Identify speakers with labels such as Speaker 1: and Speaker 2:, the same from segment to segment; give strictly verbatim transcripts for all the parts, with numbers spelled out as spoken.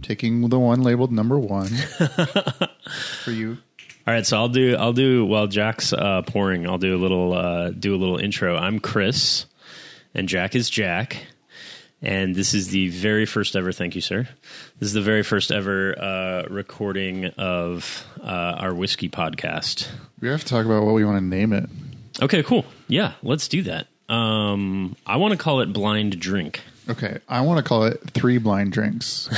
Speaker 1: taking the one labeled number one for you.
Speaker 2: All right, so I'll do I'll do while Jack's uh, pouring. I'll do a little uh, do a little intro. I'm Chris, and Jack is Jack, and this is the very first ever. Thank you, sir. This is the very first ever uh, recording of uh, our whiskey podcast.
Speaker 1: We have to talk about what we want to name it.
Speaker 2: Okay, cool. Yeah, let's do that. Um, I want to call it Blind Drink.
Speaker 1: Okay, I want to call it Three Blind Drinks.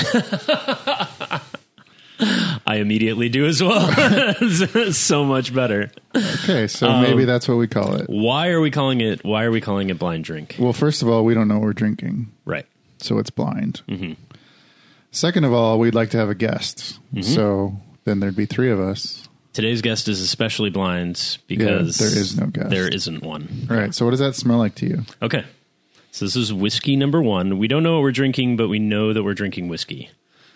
Speaker 2: I immediately do as well. So much better.
Speaker 1: Okay, so um, maybe that's what we call it.
Speaker 2: Why are we calling it? Why are we calling it Blind Drink?
Speaker 1: Well, first of all, we don't know what we're drinking,
Speaker 2: right?
Speaker 1: So it's blind.
Speaker 2: Mm-hmm.
Speaker 1: Second of all, we'd like to have a guest, mm-hmm. so then there'd be three of us.
Speaker 2: Today's guest is especially blind because
Speaker 1: yeah, there is no guest.
Speaker 2: There isn't one.
Speaker 1: All right. So what does that smell like to you?
Speaker 2: Okay. So this is whiskey number one. We don't know what we're drinking, but we know that we're drinking whiskey.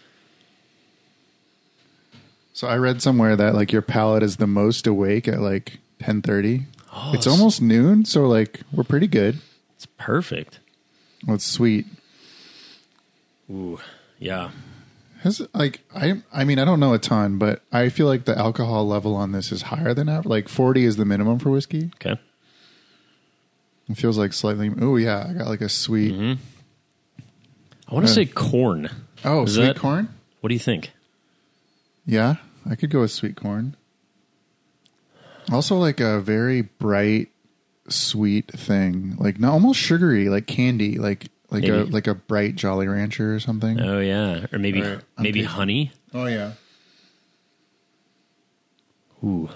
Speaker 1: So I read somewhere that like your palate is the most awake at like ten thirty.
Speaker 2: Oh,
Speaker 1: it's almost noon, so like we're pretty good.
Speaker 2: It's perfect.
Speaker 1: Well, it's sweet.
Speaker 2: Ooh, yeah.
Speaker 1: Has like I I mean I don't know a ton, but I feel like the alcohol level on this is higher than average. Like forty is the minimum for whiskey.
Speaker 2: Okay.
Speaker 1: It feels like slightly. Oh yeah, I got like a sweet.
Speaker 2: Mm-hmm. I want to uh, say corn.
Speaker 1: Oh,
Speaker 2: is
Speaker 1: sweet
Speaker 2: that,
Speaker 1: corn.
Speaker 2: What do you think?
Speaker 1: Yeah, I could go with sweet corn. Also, like a very bright, sweet thing, like not almost sugary, like candy, like like maybe. a like a bright Jolly Rancher or something.
Speaker 2: Oh yeah, or maybe right, maybe tasting. honey.
Speaker 1: Oh yeah.
Speaker 2: Ooh.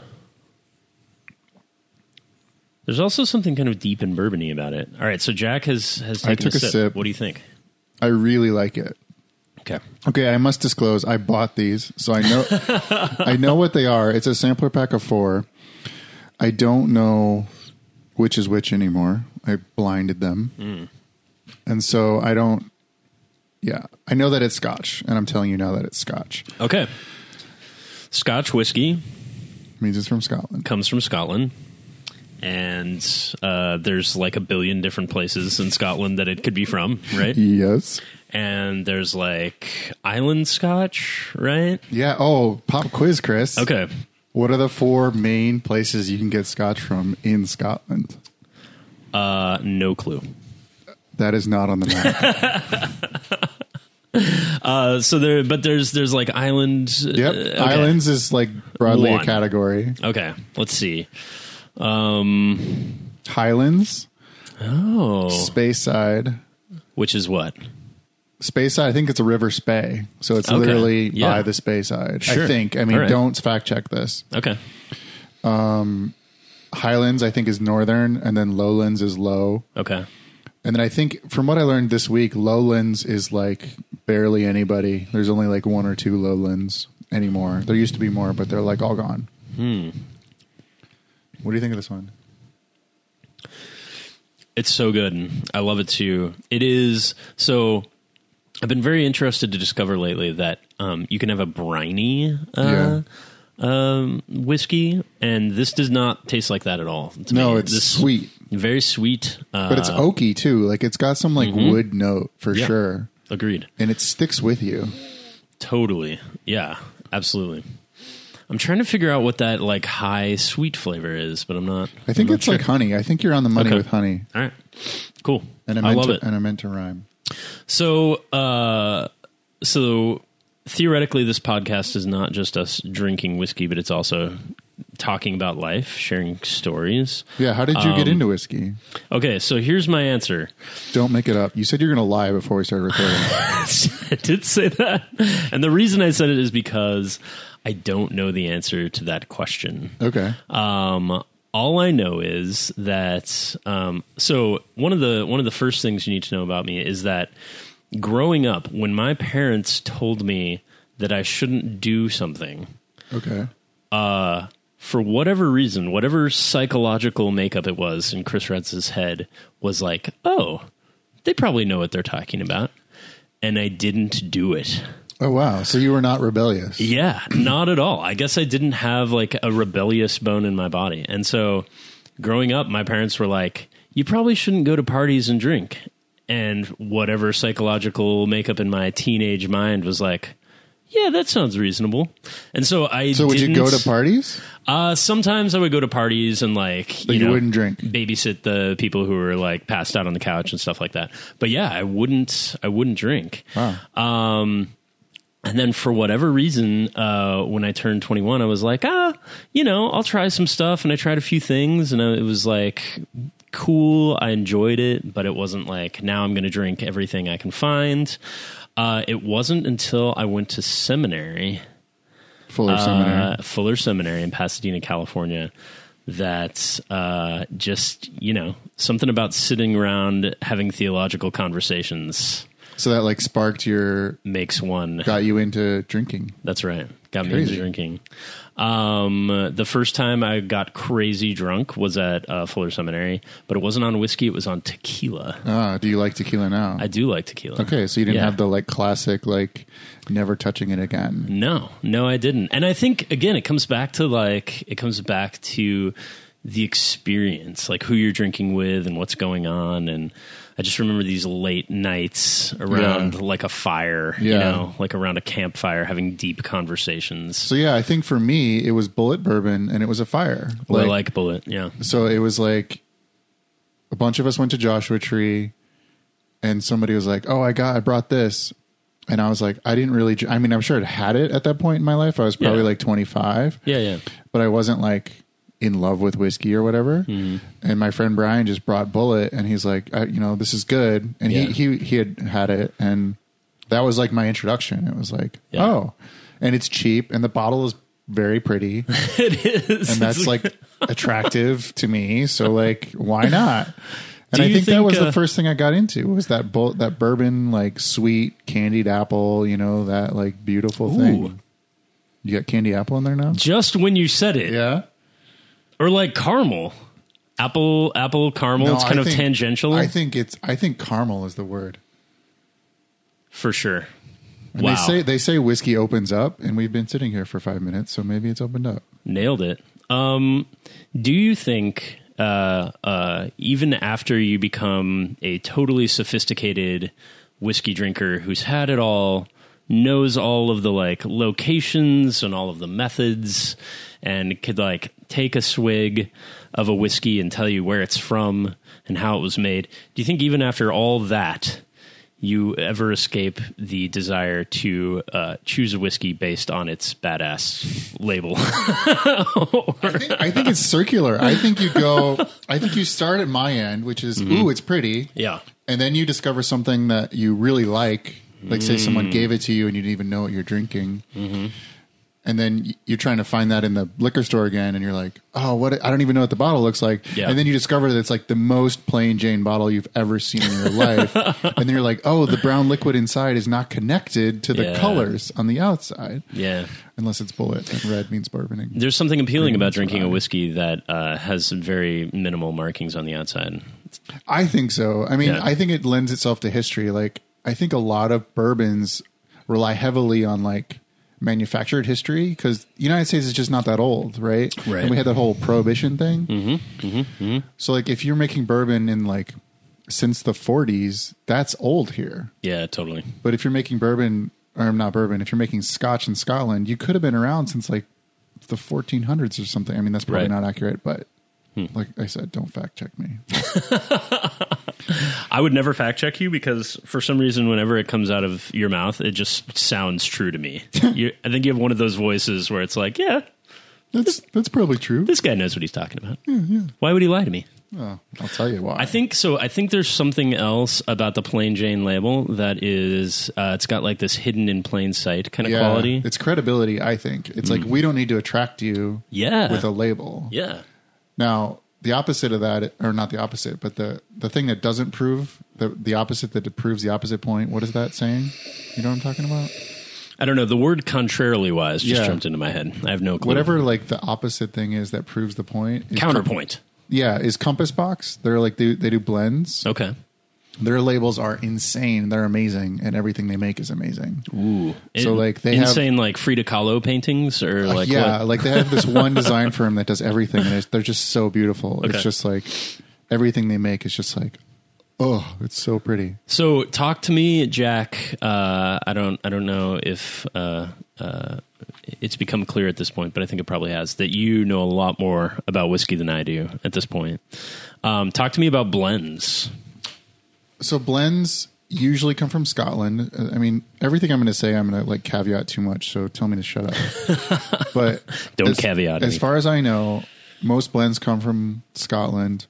Speaker 2: There's also something kind of deep and bourbony about it. All right, so Jack has has taken
Speaker 1: I took
Speaker 2: a,
Speaker 1: a
Speaker 2: sip.
Speaker 1: sip.
Speaker 2: What do you think?
Speaker 1: I really like it.
Speaker 2: Okay.
Speaker 1: Okay, I must disclose I bought these, so I know I know what they are. It's a sampler pack of four. I don't know which is which anymore. I blinded them.
Speaker 2: Mm.
Speaker 1: And so I don't Yeah, I know that it's Scotch, and I'm telling you now that it's Scotch.
Speaker 2: Okay. Scotch whiskey
Speaker 1: means it's from Scotland.
Speaker 2: Comes from Scotland. And uh, there's like a billion different places in Scotland that it could be from, right?
Speaker 1: Yes.
Speaker 2: And there's like island Scotch, right?
Speaker 1: Yeah. Oh, pop quiz, Chris.
Speaker 2: Okay.
Speaker 1: What are the four main places you can get Scotch from in Scotland?
Speaker 2: Uh, no clue.
Speaker 1: That is not on the
Speaker 2: map. uh, so there, but there's there's like islands.
Speaker 1: Yep.
Speaker 2: Uh, okay.
Speaker 1: Islands is like broadly
Speaker 2: One.
Speaker 1: a category.
Speaker 2: Okay. Let's see. Um,
Speaker 1: Highlands.
Speaker 2: Oh.
Speaker 1: Speyside.
Speaker 2: Which is what?
Speaker 1: Speyside, I think it's a river spey. So it's
Speaker 2: okay.
Speaker 1: literally
Speaker 2: yeah.
Speaker 1: by the Speyside.
Speaker 2: Sure.
Speaker 1: I think. I mean,
Speaker 2: right.
Speaker 1: don't fact check this.
Speaker 2: Okay.
Speaker 1: Um, Highlands, I think, is northern, and then lowlands is low.
Speaker 2: Okay.
Speaker 1: And then I think, from what I learned this week, lowlands is like barely anybody. There's only like one or two lowlands anymore. There used to be more, but they're like all gone.
Speaker 2: Hmm.
Speaker 1: What do you think of this one?
Speaker 2: It's so good. I love it too. It is. So I've been very interested to discover lately that um, you can have a briny uh, yeah. um, whiskey, and this does not taste like that at all. To
Speaker 1: no,
Speaker 2: me.
Speaker 1: it's
Speaker 2: this,
Speaker 1: sweet.
Speaker 2: Very sweet. Uh,
Speaker 1: but it's oaky too. Like it's got some like mm-hmm. wood note for
Speaker 2: yeah.
Speaker 1: sure.
Speaker 2: Agreed.
Speaker 1: And it sticks with you.
Speaker 2: Totally. Yeah, absolutely. I'm trying to figure out what that like high sweet flavor is, but I'm not.
Speaker 1: I think
Speaker 2: not
Speaker 1: it's
Speaker 2: sure.
Speaker 1: like honey. I think you're on the money
Speaker 2: okay.
Speaker 1: with honey.
Speaker 2: All right, cool.
Speaker 1: And I,
Speaker 2: I
Speaker 1: meant
Speaker 2: love
Speaker 1: to,
Speaker 2: it.
Speaker 1: And I meant to rhyme.
Speaker 2: So, uh, so theoretically, this podcast is not just us drinking whiskey, but it's also talking about life, sharing stories.
Speaker 1: Yeah. How did you um, get into whiskey?
Speaker 2: Okay, so here's my answer.
Speaker 1: Don't make it up. You said you're going to lie before we started recording.
Speaker 2: I did say that, and the reason I said it is because I don't know the answer to that question.
Speaker 1: Okay.
Speaker 2: Um, all I know is that um, so one of the one of the first things you need to know about me is that growing up, when my parents told me that I shouldn't do something,
Speaker 1: okay,
Speaker 2: uh, for whatever reason, whatever psychological makeup it was in Chris Rentz's head was like, oh, they probably know what they're talking about, and I didn't do it.
Speaker 1: Oh, wow. So you were not rebellious.
Speaker 2: Yeah, not at all. I guess I didn't have like a rebellious bone in my body. And so growing up, my parents were like, you probably shouldn't go to parties and drink. And whatever psychological makeup in my teenage mind was like, yeah, that sounds reasonable. And so I
Speaker 1: So would
Speaker 2: didn't,
Speaker 1: you go to parties?
Speaker 2: Uh, sometimes I would go to parties and like,
Speaker 1: But
Speaker 2: you,
Speaker 1: you
Speaker 2: know,
Speaker 1: wouldn't drink?
Speaker 2: babysit the people who were like passed out on the couch and stuff like that. But yeah, I wouldn't, I wouldn't drink.
Speaker 1: Wow.
Speaker 2: Um, and then for whatever reason, uh, when I turned twenty-one, I was like, ah, you know, I'll try some stuff. And I tried a few things and it was like cool. I enjoyed it, but it wasn't like, now I'm going to drink everything I can find. Uh, it wasn't until I went to seminary,
Speaker 1: Fuller Seminary.
Speaker 2: uh, Fuller Seminary in Pasadena, California, that uh, just, you know, something about sitting around having theological conversations
Speaker 1: So that like sparked your,
Speaker 2: makes one.
Speaker 1: got you into drinking.
Speaker 2: That's right. Got me
Speaker 1: Crazy.
Speaker 2: into drinking. Um, the first time I got crazy drunk was at uh, Fuller Seminary, but it wasn't on whiskey. It was on tequila.
Speaker 1: Ah, do you like tequila now?
Speaker 2: I do like tequila.
Speaker 1: Okay, so you didn't
Speaker 2: Yeah.
Speaker 1: have the like classic, like never touching it again.
Speaker 2: No, no, I didn't. And I think, again, it comes back to like, it comes back to the experience, like who you're drinking with and what's going on. And I just remember these late nights around
Speaker 1: Yeah.
Speaker 2: like a fire, you
Speaker 1: Yeah.
Speaker 2: know, like around a campfire, having deep conversations.
Speaker 1: So yeah, I think for me it was Bullet Bourbon and it was a fire.
Speaker 2: Or like Bullet, yeah.
Speaker 1: So it was like a bunch of us went to Joshua Tree and somebody was like, "Oh, I got I brought this." And I was like, I didn't really I mean, I'm sure I'd had it at that point in my life. I was probably
Speaker 2: Yeah.
Speaker 1: like twenty-five.
Speaker 2: Yeah, yeah.
Speaker 1: But I wasn't like in love with whiskey or whatever.
Speaker 2: Mm-hmm.
Speaker 1: And my friend Brian just brought Bullet and he's like, I, you know, this is good. And
Speaker 2: Yeah.
Speaker 1: he, he, he had had it. And that was like my introduction. It was like,
Speaker 2: Yeah.
Speaker 1: oh, and it's cheap and the bottle is very pretty.
Speaker 2: It is.
Speaker 1: And that's like attractive to me. So like, why not? And
Speaker 2: Do
Speaker 1: I
Speaker 2: you
Speaker 1: think, that
Speaker 2: think,
Speaker 1: was
Speaker 2: uh,
Speaker 1: the first thing I got into was that bull, that bourbon, like sweet candied apple, you know, that like beautiful
Speaker 2: Ooh.
Speaker 1: thing. You got candy apple in there now?
Speaker 2: just when you said it.
Speaker 1: Yeah.
Speaker 2: Or like caramel. Apple, apple, caramel.
Speaker 1: No,
Speaker 2: it's kind
Speaker 1: I
Speaker 2: of
Speaker 1: think-
Speaker 2: tangential.
Speaker 1: I think it's. I think caramel is the word.
Speaker 2: for sure.
Speaker 1: And
Speaker 2: Wow.
Speaker 1: They say they say whiskey opens up, and we've been sitting here for five minutes, so maybe it's opened up.
Speaker 2: Nailed it. Um, do you think, uh, uh, even after you become a totally sophisticated whiskey drinker who's had it all, knows all of the like locations and all of the methods, and could like take a swig of a whiskey and tell you where it's from and how it was made, do you think even after all that, you ever escape the desire to uh, choose a whiskey based on its badass label?
Speaker 1: I think, I think it's circular. I think you go. I think you start at my end, which is ooh, it's pretty,
Speaker 2: Yeah.
Speaker 1: and then you discover something that you really like. Like say someone gave it to you and you didn't even know what you're drinking. Mm-hmm. And then y- you're trying to find that in the liquor store again, and you're like, "Oh, what? I don't even know what the bottle looks like."
Speaker 2: Yeah.
Speaker 1: And then you discover that it's like the most plain Jane bottle you've ever seen in your life. And then you're like, "Oh, the brown liquid inside is not connected to the
Speaker 2: Yeah.
Speaker 1: colors on the outside,
Speaker 2: Yeah.
Speaker 1: unless it's Bullet and red means bourboning."
Speaker 2: There's something appealing
Speaker 1: Green
Speaker 2: about
Speaker 1: means
Speaker 2: drinking a
Speaker 1: rye.
Speaker 2: whiskey that uh, has very minimal markings on the outside.
Speaker 1: I think so. I mean,
Speaker 2: Yeah.
Speaker 1: I think it lends itself to history. Like, I think a lot of bourbons rely heavily on like manufactured history because the United States is just not that old, right?
Speaker 2: Right.
Speaker 1: And we had that whole prohibition thing.
Speaker 2: Mm-hmm. Mm-hmm. Mm-hmm.
Speaker 1: So, like, if you're making bourbon in like since the forties, that's old here.
Speaker 2: Yeah, totally.
Speaker 1: But if you're making bourbon, or not bourbon, if you're making Scotch in Scotland, you could have been around since like the fourteen hundreds or something. I mean, that's probably
Speaker 2: Right.
Speaker 1: not accurate, but like I said, don't fact check me.
Speaker 2: I would never fact check you because for some reason, whenever it comes out of your mouth, it just sounds true to me. you I think you have one of those voices where it's like, yeah,
Speaker 1: That's that's probably true.
Speaker 2: this guy knows what he's talking about. Why would he lie to me?
Speaker 1: Oh, I'll tell you why.
Speaker 2: I think so. I think there's something else about the Plain Jane label that is, uh, it's got like this hidden in plain sight kind of
Speaker 1: yeah,
Speaker 2: quality.
Speaker 1: it's credibility. I think it's like we don't need to attract you
Speaker 2: Yeah.
Speaker 1: with a label.
Speaker 2: Yeah.
Speaker 1: Now, the opposite of that, or not the opposite, but the the thing that doesn't prove the the opposite that proves the opposite point. What is that saying? You know what I'm talking about?
Speaker 2: I don't know. The word contrarily wise just
Speaker 1: Yeah.
Speaker 2: jumped into my head. I have no clue.
Speaker 1: Whatever, like the opposite thing is that proves the point. is
Speaker 2: Counterpoint.
Speaker 1: Yeah, is Compass Box. They're like they they do blends.
Speaker 2: Okay.
Speaker 1: Their labels are insane. They're amazing, and everything they make is amazing.
Speaker 2: Ooh.
Speaker 1: So,
Speaker 2: In-
Speaker 1: like, they have-
Speaker 2: insane like Frida Kahlo paintings or like
Speaker 1: yeah,
Speaker 2: what?
Speaker 1: like they have this one design firm that does everything, and it's, they're just so beautiful.
Speaker 2: Okay.
Speaker 1: It's just like everything they make is just like, oh, it's so pretty.
Speaker 2: So talk to me, Jack. Uh, I don't I don't know if uh, uh, it's become clear at this point, but I think it probably has, that you know a lot more about whiskey than I do at this point. Um, talk to me about blends.
Speaker 1: So blends usually come from Scotland. I mean, everything I'm going to say, I'm going to like caveat too much. So tell me to shut up. But
Speaker 2: don't
Speaker 1: as,
Speaker 2: caveat.
Speaker 1: As
Speaker 2: me.
Speaker 1: far as I know, most blends come from Scotland,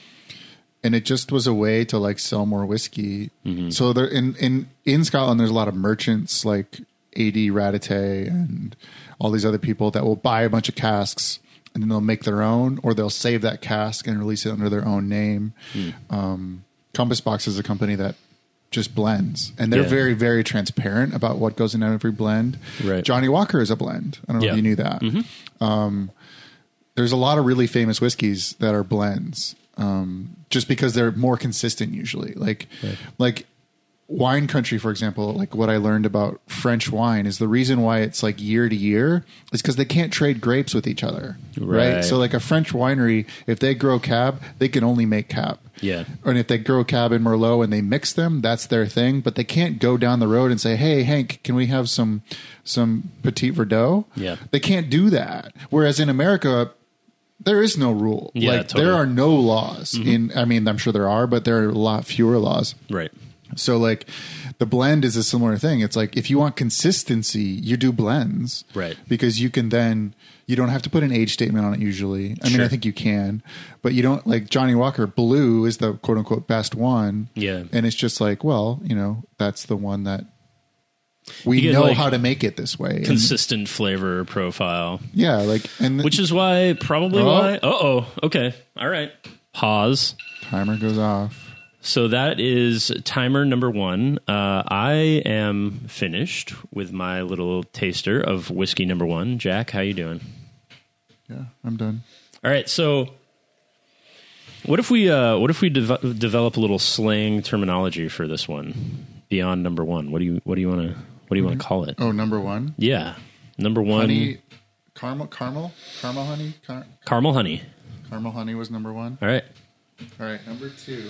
Speaker 1: and it just was a way to like sell more whiskey. Mm-hmm. So there in, in, in Scotland, there's a lot of merchants like A D Radite and all these other people that will buy a bunch of casks and then they'll make their own, or they'll save that cask and release it under their own name. Mm. Um, Compass Box is a company that just blends, and they're yeah. very, very transparent about what goes in every blend.
Speaker 2: Right.
Speaker 1: Johnny Walker is a blend. I don't know
Speaker 2: yeah.
Speaker 1: if you knew that. Mm-hmm. Um, there's a lot of really famous whiskeys that are blends, um, just because they're more consistent usually. Like, right. like wine country, for example, like what I learned about French wine is the reason why it's like year to year is because they can't trade grapes with each other. Right. right. So like a French winery, if they grow Cab, they can only make Cab.
Speaker 2: Yeah.
Speaker 1: And if they grow Cab and Merlot and they mix them, that's their thing. But they can't go down the road and say, "Hey, Hank, can we have some some Petit Verdot?"
Speaker 2: Yeah.
Speaker 1: They can't do that. Whereas in America, there is no rule.
Speaker 2: Yeah,
Speaker 1: like
Speaker 2: totally.
Speaker 1: there are no laws. Mm-hmm. In I mean, I'm sure there are, but there are a lot fewer laws.
Speaker 2: Right.
Speaker 1: So like the blend is a similar thing. It's like if you want consistency, you do blends.
Speaker 2: Right.
Speaker 1: Because you can then, you don't have to put an age statement on it usually. I
Speaker 2: sure.
Speaker 1: mean, I think you can, but you don't, like Johnny Walker Blue is the quote unquote best one.
Speaker 2: Yeah.
Speaker 1: And it's just like, well, you know, that's the one that we know like how to make it this way.
Speaker 2: Consistent
Speaker 1: and,
Speaker 2: flavor profile.
Speaker 1: Yeah. Like, and
Speaker 2: which is why, probably oh, why, uh-oh. Okay. All right. Pause.
Speaker 1: Timer goes off.
Speaker 2: So that is timer number one. Uh, I am finished with my little taster of whiskey number one. Jack, how you doing?
Speaker 1: Yeah, I'm done.
Speaker 2: All right. So, what if we uh, what if we de- develop a little slang terminology for this one beyond number one? What do you what do you want to what do you want to call it?
Speaker 1: Oh, number one.
Speaker 2: Yeah, number one.
Speaker 1: Honey, caramel, caramel, caramel honey, Car-
Speaker 2: caramel honey.
Speaker 1: Caramel honey was number one.
Speaker 2: All right.
Speaker 1: All right, number two.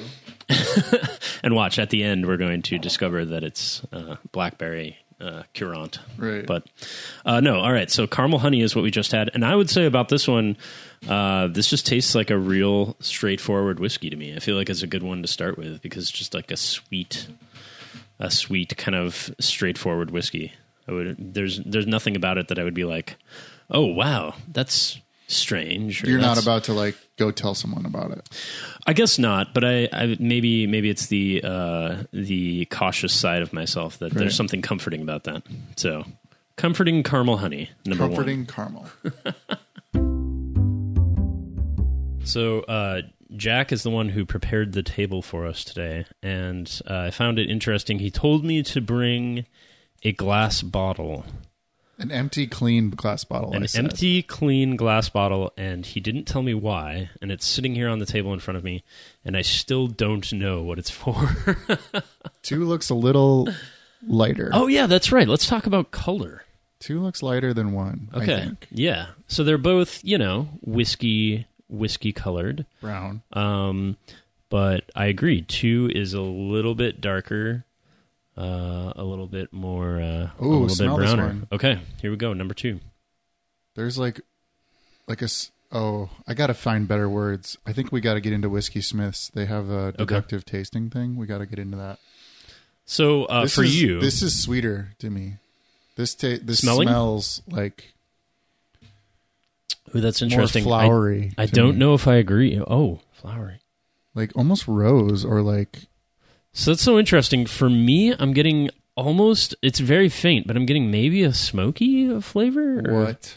Speaker 2: And watch, at the end, we're going to discover that it's uh, blackberry uh, curant.
Speaker 1: Right.
Speaker 2: But uh, no, all right. So caramel honey is what we just had. And I would say about this one, uh, this just tastes like a real straightforward whiskey to me. I feel like it's a good one to start with because it's just like a sweet, a sweet kind of straightforward whiskey. I would, there's, there's nothing about it that I would be like, oh, wow, that's strange.
Speaker 1: You're not about to like go tell someone about it.
Speaker 2: I guess not, but I, I maybe maybe it's the uh, the cautious side of myself that right. there's something comforting about that. So, comforting caramel honey, number
Speaker 1: comforting
Speaker 2: one.
Speaker 1: Comforting caramel.
Speaker 2: So, uh, Jack is the one who prepared the table for us today, and uh, I found it interesting. He told me to bring a glass bottle.
Speaker 1: An empty, clean glass bottle.
Speaker 2: An empty, clean glass bottle, and he didn't tell me why, and it's sitting here on the table in front of me, and I still don't know what it's for.
Speaker 1: Two looks a little lighter.
Speaker 2: Oh, yeah, that's right. Let's talk about color.
Speaker 1: Two looks lighter than one,
Speaker 2: okay.
Speaker 1: I think.
Speaker 2: Yeah. So they're both, you know, whiskey, whiskey colored.
Speaker 1: Brown.
Speaker 2: Um, but I agree. Two is a little bit darker. Uh, a little bit more, uh,
Speaker 1: Ooh,
Speaker 2: a little
Speaker 1: smell
Speaker 2: bit browner.
Speaker 1: This one.
Speaker 2: Okay, here we go. Number two.
Speaker 1: There's like, like a, oh, I got to find better words. I think we got to get into Whiskey Smiths. They have a deductive okay. tasting thing. We got to get into that.
Speaker 2: So uh, for
Speaker 1: is,
Speaker 2: you,
Speaker 1: this is sweeter to me. This ta- this
Speaker 2: Smelling?
Speaker 1: smells like.
Speaker 2: Ooh, that's interesting.
Speaker 1: More flowery.
Speaker 2: I, I don't me. know if I agree. Oh, flowery.
Speaker 1: Like almost rose or like.
Speaker 2: So that's so interesting. For me, I'm getting almost, it's very faint, but I'm getting maybe a smoky flavor. Or?
Speaker 1: What?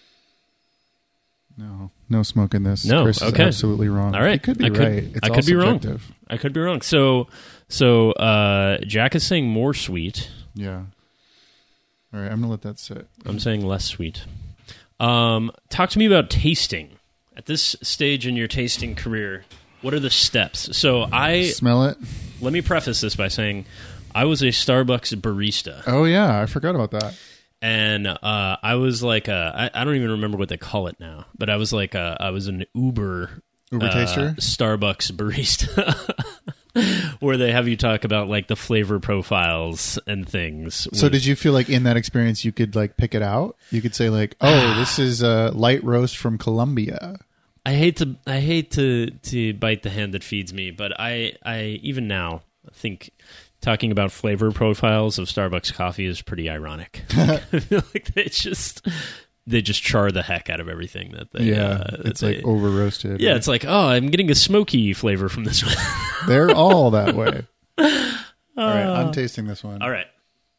Speaker 1: No. No smoke in this.
Speaker 2: No,
Speaker 1: Chris
Speaker 2: okay.
Speaker 1: is absolutely wrong.
Speaker 2: All right.
Speaker 1: It could be
Speaker 2: I could,
Speaker 1: right. It's
Speaker 2: I
Speaker 1: all
Speaker 2: could be
Speaker 1: subjective.
Speaker 2: wrong. I could be wrong. So, so uh, Jack is saying more sweet.
Speaker 1: Yeah. All right. I'm going to let that sit.
Speaker 2: I'm saying less sweet. Um, talk to me about tasting. At this stage in your tasting career, what are the steps? So I...
Speaker 1: Smell it.
Speaker 2: Let me preface this by saying I was a Starbucks barista.
Speaker 1: Oh, yeah. I forgot about that.
Speaker 2: And uh, I was like, a, I, I don't even remember what they call it now, but I was like, a, I was an Uber,
Speaker 1: Uber
Speaker 2: uh,
Speaker 1: taster?
Speaker 2: Starbucks barista. where they have you talk about like the flavor profiles and things.
Speaker 1: So did you feel like in that experience you could like pick it out? You could say like, oh, this is a light roast from Colombia.
Speaker 2: I hate to I hate to to bite the hand that feeds me, but I I even now think talking about flavor profiles of Starbucks coffee is pretty ironic. I feel like they just they just char the heck out of everything that they
Speaker 1: yeah
Speaker 2: uh,
Speaker 1: it's
Speaker 2: they,
Speaker 1: like over roasted.
Speaker 2: Yeah, it's like, oh, I'm getting a smoky flavor from this one.
Speaker 1: They're all that way. All right, I'm tasting this one.
Speaker 2: All right.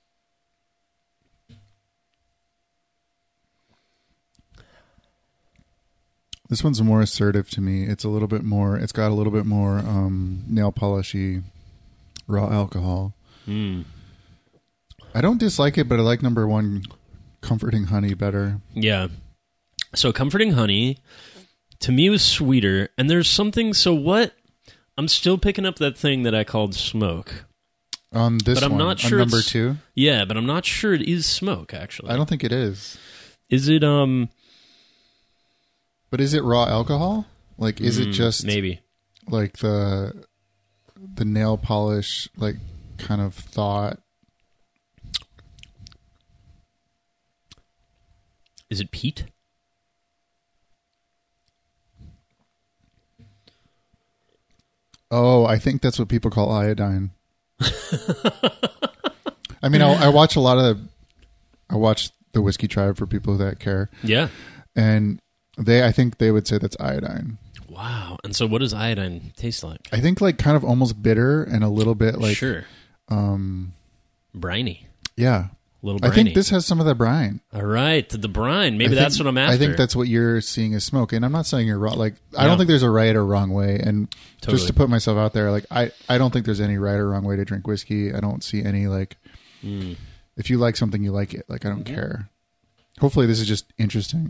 Speaker 1: This one's more assertive to me. It's a little bit more, it's got a little bit more um, nail polishy raw alcohol.
Speaker 2: Mm.
Speaker 1: I don't dislike it, but I like number one, Comforting Honey, better.
Speaker 2: Yeah. So Comforting Honey, to me, was sweeter. And there's something, so what? I'm still picking up that thing that I called smoke.
Speaker 1: On this
Speaker 2: but I'm
Speaker 1: one,
Speaker 2: not sure
Speaker 1: on number
Speaker 2: it's-
Speaker 1: two?
Speaker 2: Yeah, but I'm not sure it is smoke, actually.
Speaker 1: I don't think it is.
Speaker 2: Is it, um...
Speaker 1: But is it raw alcohol? Like, is it
Speaker 2: mm,
Speaker 1: just
Speaker 2: maybe
Speaker 1: like the the nail polish, like, kind of thought?
Speaker 2: Is it peat?
Speaker 1: Oh, I think that's what people call iodine. I mean, I, I watch a lot of... I watch the Whiskey Tribe for people that care.
Speaker 2: Yeah.
Speaker 1: And they, I think they would say that's iodine.
Speaker 2: Wow. And so what does iodine taste like?
Speaker 1: I think like kind of almost bitter and a little bit like...
Speaker 2: Sure.
Speaker 1: Um,
Speaker 2: briny.
Speaker 1: yeah.
Speaker 2: A little briny.
Speaker 1: I think this has some of that brine.
Speaker 2: All right. The brine. Maybe
Speaker 1: I
Speaker 2: that's
Speaker 1: think,
Speaker 2: what I'm after.
Speaker 1: I think that's what you're seeing as smoke. And I'm not saying you're wrong. Like, I
Speaker 2: Yeah.
Speaker 1: don't think there's a right or wrong way. And
Speaker 2: Totally.
Speaker 1: just to put myself out there, like, I, I don't think there's any right or wrong way to drink whiskey. I don't see any, like,
Speaker 2: Mm.
Speaker 1: if you like something, you like it. Like, I don't
Speaker 2: Mhm.
Speaker 1: care. Hopefully this is just interesting.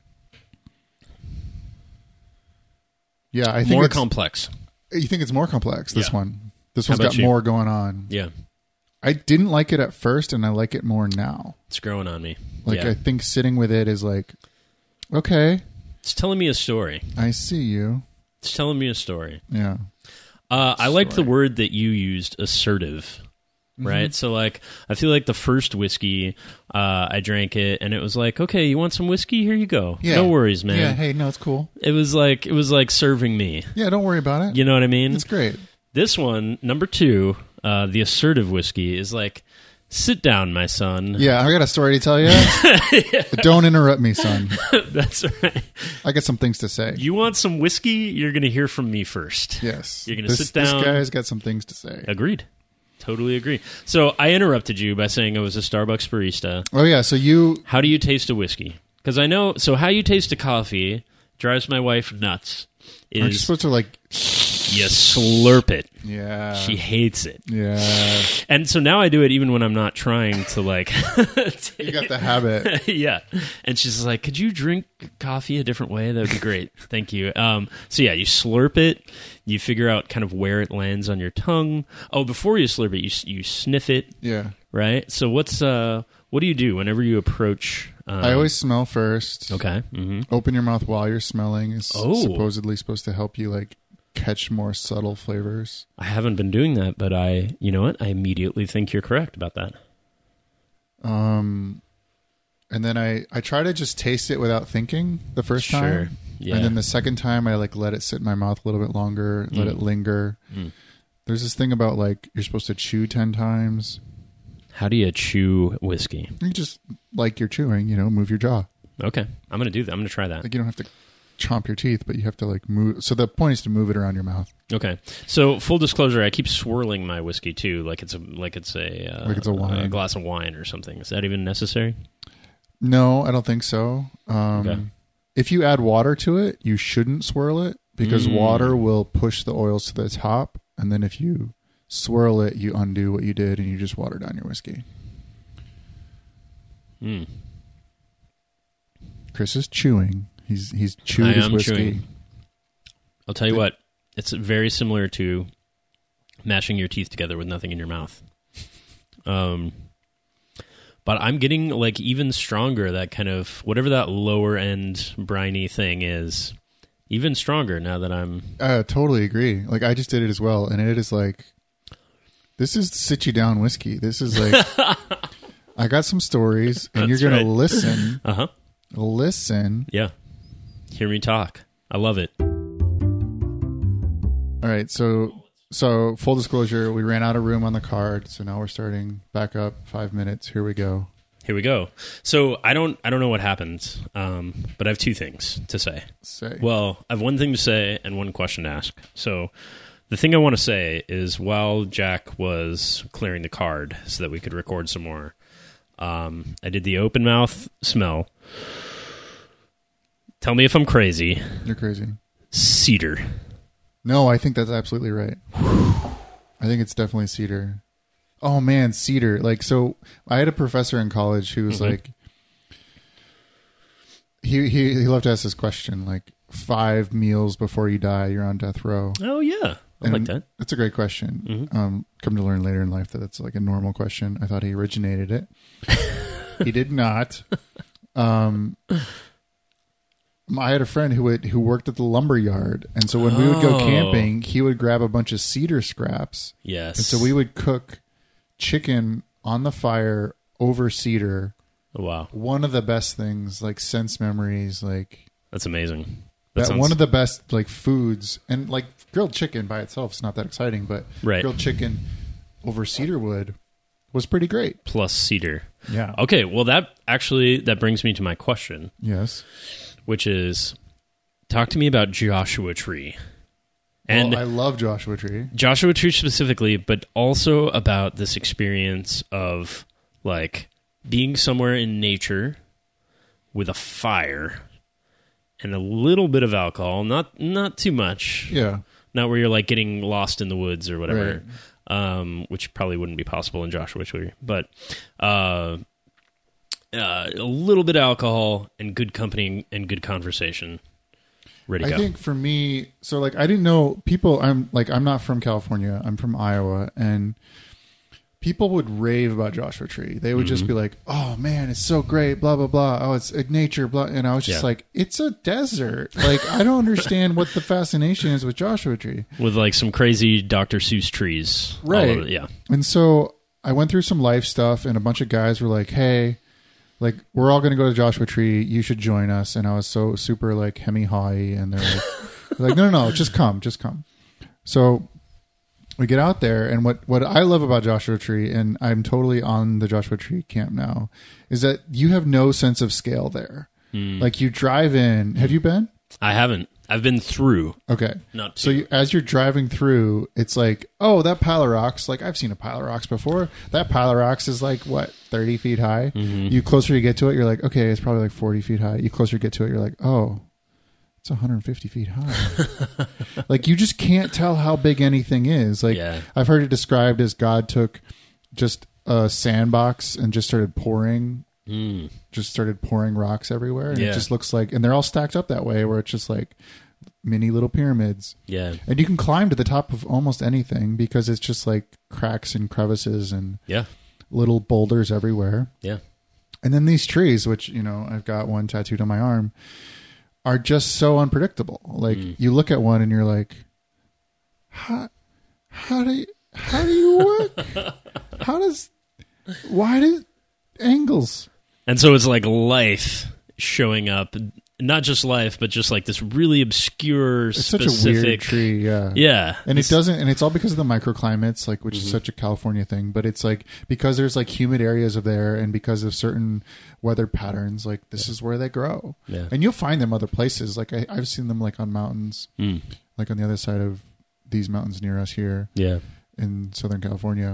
Speaker 1: Yeah, I think
Speaker 2: More
Speaker 1: it's,
Speaker 2: complex.
Speaker 1: you think it's more complex, this
Speaker 2: Yeah.
Speaker 1: one. This
Speaker 2: How
Speaker 1: one's
Speaker 2: about
Speaker 1: got
Speaker 2: you?
Speaker 1: more going on.
Speaker 2: Yeah.
Speaker 1: I didn't like it at first, and I like it more now.
Speaker 2: It's growing on me.
Speaker 1: Like,
Speaker 2: yeah.
Speaker 1: I think sitting with it is like, okay,
Speaker 2: It's telling me a story.
Speaker 1: I see you.
Speaker 2: It's telling me a story.
Speaker 1: Yeah.
Speaker 2: Uh, I liked the
Speaker 1: Story.
Speaker 2: word that you used, assertive. Right? So, like, I feel like the first whiskey, uh, I drank it, and it was like, okay, you want some whiskey? Here you go.
Speaker 1: Yeah.
Speaker 2: No worries, man.
Speaker 1: Yeah, hey, no, it's cool.
Speaker 2: It was like it was like serving me.
Speaker 1: Yeah, don't worry about it.
Speaker 2: You know what I mean?
Speaker 1: It's great.
Speaker 2: This one, number two, uh, the assertive whiskey, is like, sit down, my son.
Speaker 1: Yeah, I got a story to tell you.
Speaker 2: Yeah.
Speaker 1: Don't interrupt me, son.
Speaker 2: That's right.
Speaker 1: I got some things to say.
Speaker 2: You want some whiskey? You're going to hear from me first.
Speaker 1: Yes.
Speaker 2: You're gonna
Speaker 1: This-
Speaker 2: sit down.
Speaker 1: This guy's got some things to say.
Speaker 2: Agreed. Totally agree. So I interrupted you by saying I was a Starbucks barista.
Speaker 1: Oh, yeah, so you...
Speaker 2: How do you taste a whiskey? Because I know, so how you taste a coffee drives my wife nuts.
Speaker 1: Aren't you
Speaker 2: Is
Speaker 1: supposed to, like...
Speaker 2: you slurp it.
Speaker 1: Yeah.
Speaker 2: She hates it.
Speaker 1: Yeah.
Speaker 2: And so now I do it even when I'm not trying to, like...
Speaker 1: You got the habit.
Speaker 2: Yeah. And she's like, could you drink coffee a different way? That would be great. Thank you. Um, so yeah, you slurp it. You figure out kind of where it lands on your tongue. Oh, before you slurp it, you you sniff it,
Speaker 1: Yeah.
Speaker 2: right? So what's uh, what do you do whenever you approach... Um,
Speaker 1: I always smell first.
Speaker 2: Okay. Mm-hmm.
Speaker 1: Open your mouth while you're smelling is
Speaker 2: Oh.
Speaker 1: supposedly supposed to help you, like, catch more subtle flavors.
Speaker 2: I haven't been doing that, but I, you know what? I immediately think you're correct about that.
Speaker 1: Um, and then I, I try to just taste it without thinking the first
Speaker 2: Sure.
Speaker 1: time.
Speaker 2: Yeah.
Speaker 1: And then the second time I like let it sit in my mouth a little bit longer, let
Speaker 2: Mm.
Speaker 1: it linger.
Speaker 2: Mm.
Speaker 1: There's this thing about like you're supposed to chew ten times.
Speaker 2: How do you chew whiskey?
Speaker 1: You just like you're chewing, you know, move your jaw.
Speaker 2: Okay. I'm going to do that. I'm going to try that.
Speaker 1: Like you don't have to chomp your teeth, but you have to like move. So the point is to move it around your mouth.
Speaker 2: Okay. So full disclosure, I keep swirling my whiskey too, like it's a like it's a uh,
Speaker 1: Like it's a wine.
Speaker 2: a glass of wine or something. Is that even necessary?
Speaker 1: No, I don't think so. Um,
Speaker 2: Okay.
Speaker 1: If you add water to it, you shouldn't swirl it because
Speaker 2: Mm.
Speaker 1: water will push the oils to the top. And then if you swirl it, you undo what you did and you just water down your whiskey.
Speaker 2: Mm.
Speaker 1: Chris is chewing. He's he's chewed
Speaker 2: I
Speaker 1: his
Speaker 2: am
Speaker 1: whiskey.
Speaker 2: chewing. I'll tell you what. It's very similar to mashing your teeth together with nothing in your mouth. Um, but I'm getting like even stronger. That kind of whatever that lower end briny thing is Even stronger now that I'm...
Speaker 1: I totally agree. Like, I just did it as well, and it is like, this is sit you down whiskey. This is like, I got some stories, and
Speaker 2: That's
Speaker 1: you're going
Speaker 2: right.
Speaker 1: to listen.
Speaker 2: Uh-huh.
Speaker 1: Listen.
Speaker 2: Yeah. Hear me talk. I love it.
Speaker 1: All right, so so full disclosure, we ran out of room on the card, so now we're starting back up. Five minutes. Here we go.
Speaker 2: Here we go. So I don't I don't know what happened, um, but I have two things to say.
Speaker 1: Say.
Speaker 2: Well, I have one thing to say and one question to ask. So the thing I want to say is while Jack was clearing the card so that we could record some more, um, I did the open mouth smell. Tell me if I'm crazy.
Speaker 1: You're crazy.
Speaker 2: Cedar.
Speaker 1: No, I think that's absolutely right. I think it's definitely cedar. Oh man, cedar. Like, so I had a professor in college who was mm-hmm. like, he, he, he loved to ask this question, like, five meals before you die, you're on death row.
Speaker 2: Oh yeah. I
Speaker 1: and
Speaker 2: like that.
Speaker 1: That's a great question.
Speaker 2: Mm-hmm.
Speaker 1: Um, come to learn later in life that that's like a normal question. I thought he originated it. He did not. Um, I had a friend who would, who worked at the lumber yard, and so when oh. we would go camping, he would grab a bunch of cedar scraps.
Speaker 2: Yes.
Speaker 1: And so we would cook chicken on the fire over cedar.
Speaker 2: Oh, wow.
Speaker 1: One of the best things, like sense memories, like
Speaker 2: that's amazing. That
Speaker 1: that
Speaker 2: sounds...
Speaker 1: one of the best like foods, and like grilled chicken by itself is not that exciting, but
Speaker 2: right.
Speaker 1: grilled chicken over cedar wood was pretty great.
Speaker 2: Plus cedar.
Speaker 1: Yeah.
Speaker 2: Okay. Well, that actually that brings me to my question.
Speaker 1: Yes.
Speaker 2: Which is, talk to me about Joshua Tree. And
Speaker 1: well, I love Joshua Tree.
Speaker 2: Joshua Tree specifically, but also about this experience of like being somewhere in nature with a fire and a little bit of alcohol, not not too much.
Speaker 1: Yeah.
Speaker 2: Not where you're like getting lost in the woods or whatever,
Speaker 1: right.
Speaker 2: um, which probably wouldn't be possible in Joshua Tree. But uh, uh, a little bit of alcohol and good company and good conversation. Ready to
Speaker 1: I
Speaker 2: go.
Speaker 1: think for me, so like I didn't know people. I'm like I'm not from California. I'm from Iowa, and people would rave about Joshua Tree. They would mm-hmm. just be like, "Oh man, it's so great!" Blah blah blah. Oh, it's nature. Blah. And I was just yeah. like, "It's a desert." Like I don't understand what the fascination is with Joshua Tree.
Speaker 2: With like some crazy Doctor Seuss trees,
Speaker 1: right?
Speaker 2: All yeah.
Speaker 1: And so I went through some life stuff, and a bunch of guys were like, "Hey." Like, we're all going to go to Joshua Tree. You should join us. And I was so super, like, hemi-hawy. And they're like, they're like, no, no, no, just come, just come. So we get out there. And what, what I love about Joshua Tree, and I'm totally on the Joshua Tree camp now, is that you have no sense of scale there. Mm. Like, you drive in. Have you been?
Speaker 2: I haven't. I've been through.
Speaker 1: Okay.
Speaker 2: Not
Speaker 1: so you, as you're driving through, it's like, oh, that pile of rocks. Like, I've seen a pile of rocks before. That pile of rocks is like, what, thirty feet high? Mm-hmm. You closer you get to it, you're like, okay, it's probably like forty feet high. You closer you get to it, you're like, oh, it's one hundred fifty feet high. Like, you just can't tell how big anything is. Like,
Speaker 2: yeah.
Speaker 1: I've heard it described as God took just a sandbox and just started pouring, mm. just started pouring rocks everywhere. And yeah. it just looks like, and they're all stacked up that way where it's just like, mini little pyramids.
Speaker 2: Yeah.
Speaker 1: And you can climb to the top of almost anything because it's just like cracks and crevices and
Speaker 2: yeah.
Speaker 1: little boulders everywhere.
Speaker 2: Yeah.
Speaker 1: And then these trees, which, you know, I've got one tattooed on my arm, are just so unpredictable. Like mm. you look at one and you're like, how, how do you, how do you work? How does, why do angles?
Speaker 2: And so it's like life showing up. Not just life, but just like this really obscure,
Speaker 1: it's
Speaker 2: specific
Speaker 1: such a weird tree, yeah,
Speaker 2: yeah,
Speaker 1: and it doesn't, and it's all because of the microclimates, like which mm-hmm. is such a California thing. But it's like because there's like humid areas of there, and because of certain weather patterns, like this yeah. is where they grow.
Speaker 2: Yeah.
Speaker 1: And you'll find them other places. Like I, I've seen them like on mountains,
Speaker 2: mm.
Speaker 1: like on the other side of these mountains near us here,
Speaker 2: yeah,
Speaker 1: in Southern California.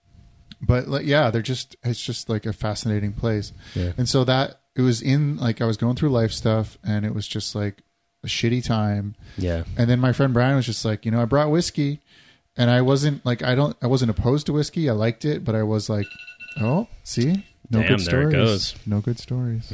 Speaker 1: But like, yeah, they're just it's just like a fascinating place,
Speaker 2: yeah.
Speaker 1: and so that. It was in, like, I was going through life stuff, and it was just, like, a shitty time.
Speaker 2: Yeah.
Speaker 1: And then my friend Brian was just like, you know, I brought whiskey, and I wasn't, like, I don't, I wasn't opposed to whiskey. I liked it, but I was like, oh, see? No
Speaker 2: Damn,
Speaker 1: good stories.
Speaker 2: there it goes.
Speaker 1: No good stories.